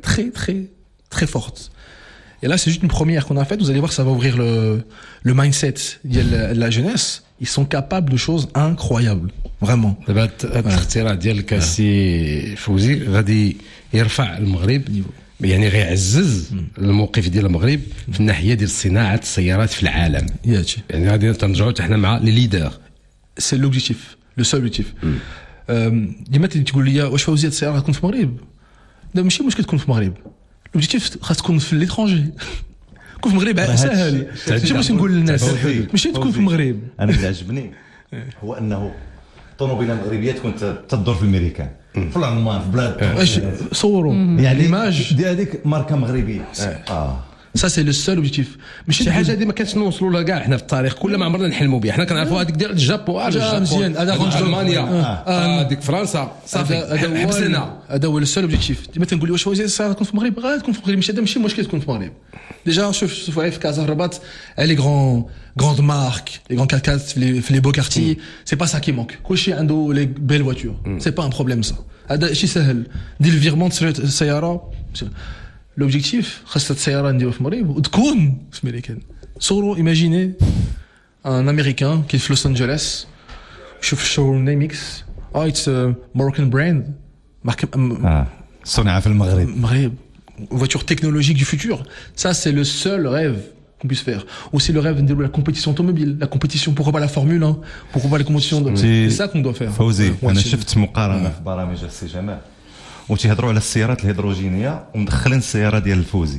très fortes. Et là, c'est juste une première qu'on a faite. Vous allez voir, ça va ouvrir le mindset de la jeunesse. Ils sont capables de choses incroyables. Vraiment. دابا الاختراع ديالك السي فوزي غادي يرفع المغرب يعني غيعزز الموقف ديال المغرب في الناحيه ديال صناعه السيارات في العالم. يعني غادي ترجعوا حتى حنا مع لي ليدر. سي لوبجيكتيف لو سول اوبجيكتيف. ديما تقول لي واش فوزي هاد السياره تكون في المغرب؟ لا ماشي مشكل تكون في المغرب. لوبجيكتيف خاص تكون في ليترونجي تكون في المغرب سهل ماشي باش نقول للناس ماشي تكون في المغرب. انا اللي عجبني هو انه الطوموبيله المغربيه تكون تدور في الامريكان في الالمان في بلاد صوروا يعني ليماج ديال هذيك ماركه مغربيه سا سي لو سول اوبجيكتيف ماشي شي حاجه ديما كانش نوصلوا لها كاع حنا في التاريخ كل ما عمرنا نحلموا بها حنا كنعرفوا هذيك ديال الجابون مزيان هذا المانيا هذيك فرنسا صافي حبسنا هذا هو لو سول اوبجيكتيف ديما تنقول لي واش فوزي السياره تكون في المغرب غادي تكون في المغرب ماشي مشكل تكون في المغرب ديجا شوف في كازا الرباط لي grandes marques les grands 4x4 في les beaux quartiers c'est pas ça qui manque كلشي عنده les belles voitures c'est pas un problème ça هذا شيء سهل دير الفيرمون السياره لوبجيكتيف خاصة السيارة نديرو في المغرب وتكون في امريكان صوروا ايماجيني ان امريكان كي في لوس انجلوس شوف الشو نيمكس اتس ماروكان براند ماركه صنع في المغرب voiture technologique du futur ça c'est le seul rêve qu'on puisse faire aussi le rêve de la compétition automobile la compétition pourquoi pas la Formule 1 pourquoi pas les compétitions c'est ça qu'on doit faire فوزي انا شفت مقارنة في برامج السي جمال وتيهضروا على السيارات الهيدروجينيه ومدخلين السياره ديال الفوزي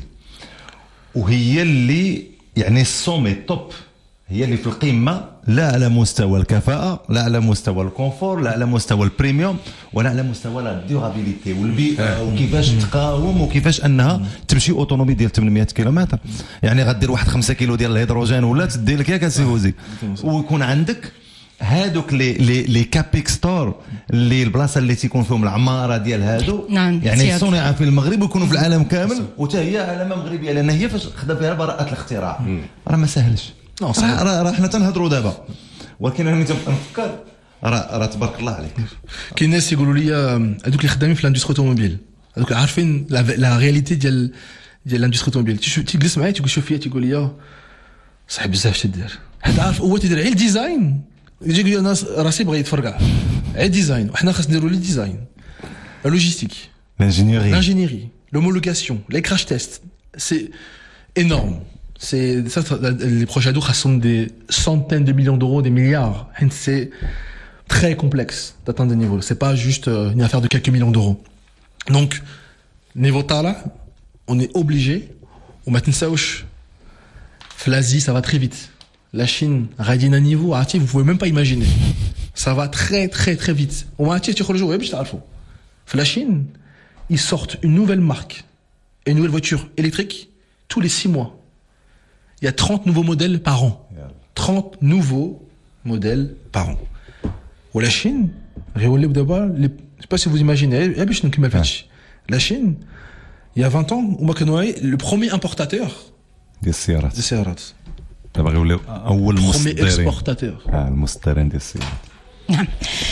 وهي اللي يعني السومي توب هي اللي في القمه لا على مستوى الكفاءه لا على مستوى الكونفور لا على مستوى البريميوم ولا على مستوى لا ديورابيليتي والبيئه وكيفاش تقاوم وكيفاش انها تمشي اوتونومي ديال 800 كيلومتر يعني غدير واحد 5 كيلو ديال الهيدروجين ولا تدي لك ياك السي فوزي ويكون عندك هادوك لي كابيك ستور اللي البلاصه اللي تيكون فيهم العماره ديال هادو نعم. يعني صنع في المغرب ويكونوا في العالم كامل وتا هي علامه مغربيه لان هي فاش خدا فيها براءه الاختراع راه ما سهلش راه حنا تنهضروا دابا ولكن انا تنفكر راه تبارك الله عليك. كاين ناس يقولوا لي هذوك اللي خدامين في الاندستري اوتوموبيل هذوك عارفين لا رياليتي ديال الاندستري اوتوموبيل تجلس معايا تقول شوف فيا تقول لي صعيب بزاف تدير حيت عارف هو تيدير غير الديزاين يجي يقول الناس راسي بغا يتفرقع غير ديزاين وحنا خاص نديروا لي ديزاين اللوجيستيك l'ingénierie l'homologation les crash tests c'est énorme c'est ça les projets هادو خاصهم des centaines de millions d'euros des milliards c'est très complexe d'atteindre des niveaux c'est pas juste une affaire de quelques millions d'euros donc niveau طالع on est obligé وما تنساوش في l'Asie ça va très vite. La Chine, radine à niveau, vous pouvez même pas imaginer. Ça va très très très vite. On va la Chine, ils sortent une nouvelle marque et une nouvelle voiture électrique tous les 6 mois. Il y a 30 nouveaux modèles par an. 30 nouveaux modèles par an. Ou la Chine, je ne sais pas si vous imaginez, la Chine, il y a 20 ans, le premier importateur des سيارات. دابا غيوليو اول مصدرين المصدرين ديال السيارات. نعم.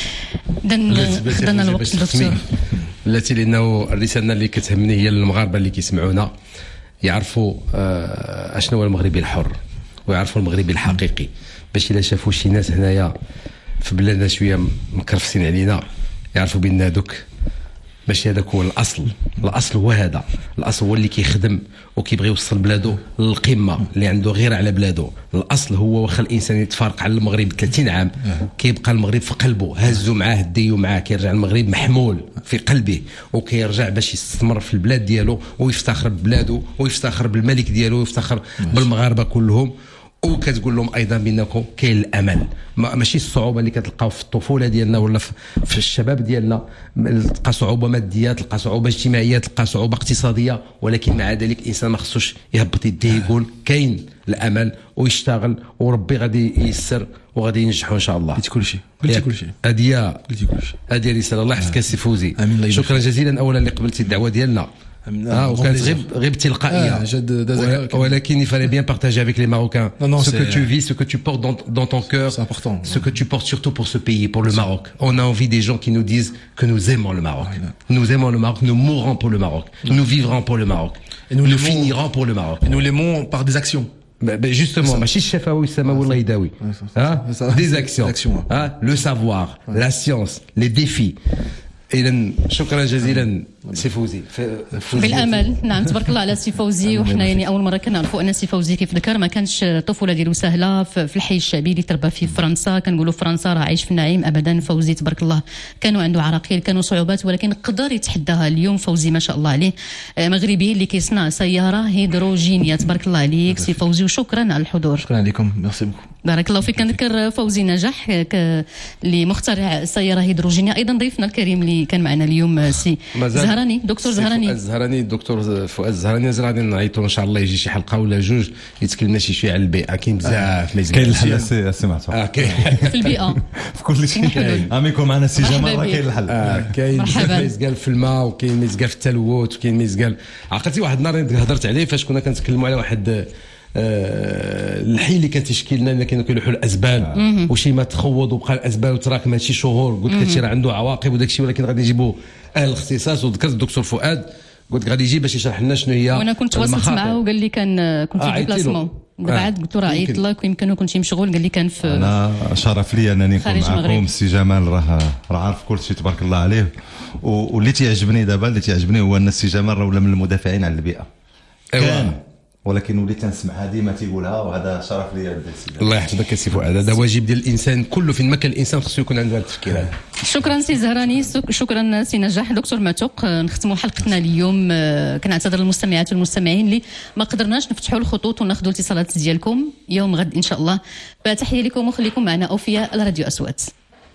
خدنا الوقت دكتور. التي لانه الرساله اللي كتهمني هي للمغاربه اللي كيسمعونا يعرفوا اشنو هو المغربي الحر ويعرفوا المغربي الحقيقي باش الا شافوا شي ناس هنايا في بلادنا شويه مكرفسين علينا يعرفوا بان هذوك ماشي هذاك هو الاصل هو هذا الاصل هو اللي كيخدم وكيبغي يوصل بلادو للقمه اللي عنده غير على بلادو الاصل هو واخا الانسان يتفارق على المغرب 30 عام كيبقى المغرب في قلبه هزوا معاه ديو معاه كيرجع المغرب محمول في قلبه وكيرجع باش يستثمر في البلاد ديالو ويفتخر ببلادو ويفتخر بالملك ديالو ويفتخر بالمغاربه كلهم وكتقول لهم ايضا بانكم كاين الامل ماشي الصعوبه اللي كتلقاو في الطفوله ديالنا ولا في الشباب ديالنا تلقى صعوبه ماديه تلقى صعوبه اجتماعيه تلقى صعوبه اقتصاديه ولكن مع ذلك الانسان ما خصوش يهبط يديه يقول كاين الامل ويشتغل وربي غادي ييسر وغادي ينجحوا ان شاء الله. قلت كل شيء هذه رساله الله يحفظك السي فوزي. شكرا جزيلا اولا اللي قبلتي الدعوه ديالنا وكانت غير تلقائيه ولكن il fallait bien partager avec les Marocains ce que tu vis ce que tu portes dans ton cœur ce que tu portes surtout pour ce pays pour le Maroc. On a envie des gens qui nous disent que nous aimons le Maroc. Nous aimons le Maroc, nous mourrons pour le Maroc. Nous vivrons pour le Maroc. Et nous finirons pour le Maroc. Et nous l'aimons par des actions. Justement, ماشي الشفاوي السماوي والله يداوي. Des actions. Le savoir, la science, les défis. إذن شكرا جزيلا سي فوزي. بالامل نعم تبارك الله على سي فوزي وحنا يعني اول مره كنعرفوا ان سي فوزي كيف ذكر ما كانش الطفوله ديالو سهله في الحي الشعبي اللي تربى في فرنسا كنقولوا فرنسا راه عايش في النعيم ابدا. فوزي تبارك الله كانوا عنده عراقيل كانوا صعوبات ولكن قدر يتحداها. اليوم فوزي ما شاء الله عليه مغربي اللي كيصنع سياره هيدروجينيه. تبارك الله عليك سي فوزي وشكرا على الحضور. شكرا لكم ميرسي بوكو. بارك الله فيك. كنذكر فوزي نجاح اللي مخترع سياره هيدروجينيه ايضا ضيفنا الكريم اللي كان معنا اليوم سي زهراني دكتور الدكتور فؤاد الزهراني غادي نعيطوا ان شاء الله يجي شي حلقه ولا جوج يتكلمنا شي شويه على البيئه. كاين بزاف ما كاين الحل سمعتوا في البيئه في كل شيء اميكم معنا سي جمال راه كاين الحل. كاين بزاف ما يزقال في الماء وكاين ما يزقال في التلوث وكاين ما يزقال. عقلتي واحد النهار هضرت عليه فاش كنا كنتكلموا على واحد الحي اللي كان تيشكي لنا اللي كانوا كيلوحوا الازبال وشي ما تخوض وبقى الازبال وتراكم هادشي شهور. قلت هادشي راه عنده عواقب وداك الشيء ولكن غادي نجيبوا اهل الاختصاص. وذكرت الدكتور فؤاد قلت غادي يجي باش يشرح لنا شنو هي. وانا كنت واصلت معاه وقال لي كنت في بلاصمون بعد قلت له عيط لك ويمكن كنت مشغول. قال لي كان في انا شرف لي انني نكون معكم. سي جمال راه عارف كل شيء تبارك الله عليه. واللي تيعجبني دابا هو ان السي جمال راه ولا من المدافعين على البيئه كان ولكن وليت نسمعها ديما تيقولها وهذا شرف لي. الله يحفظك سي فؤاد. هذا واجب ديال الانسان كله فين ما كان الانسان خصو يكون عنده هذا التفكير هذا. شكرا سي زهراني شكرا سي نجاح. دكتور معتوق نختموا حلقتنا اليوم. كنعتذر للمستمعات والمستمعين اللي ما قدرناش نفتحوا الخطوط وناخذوا الاتصالات ديالكم يوم غد ان شاء الله. فتحيه لكم وخليكم معنا اوفياء الراديو أصوات.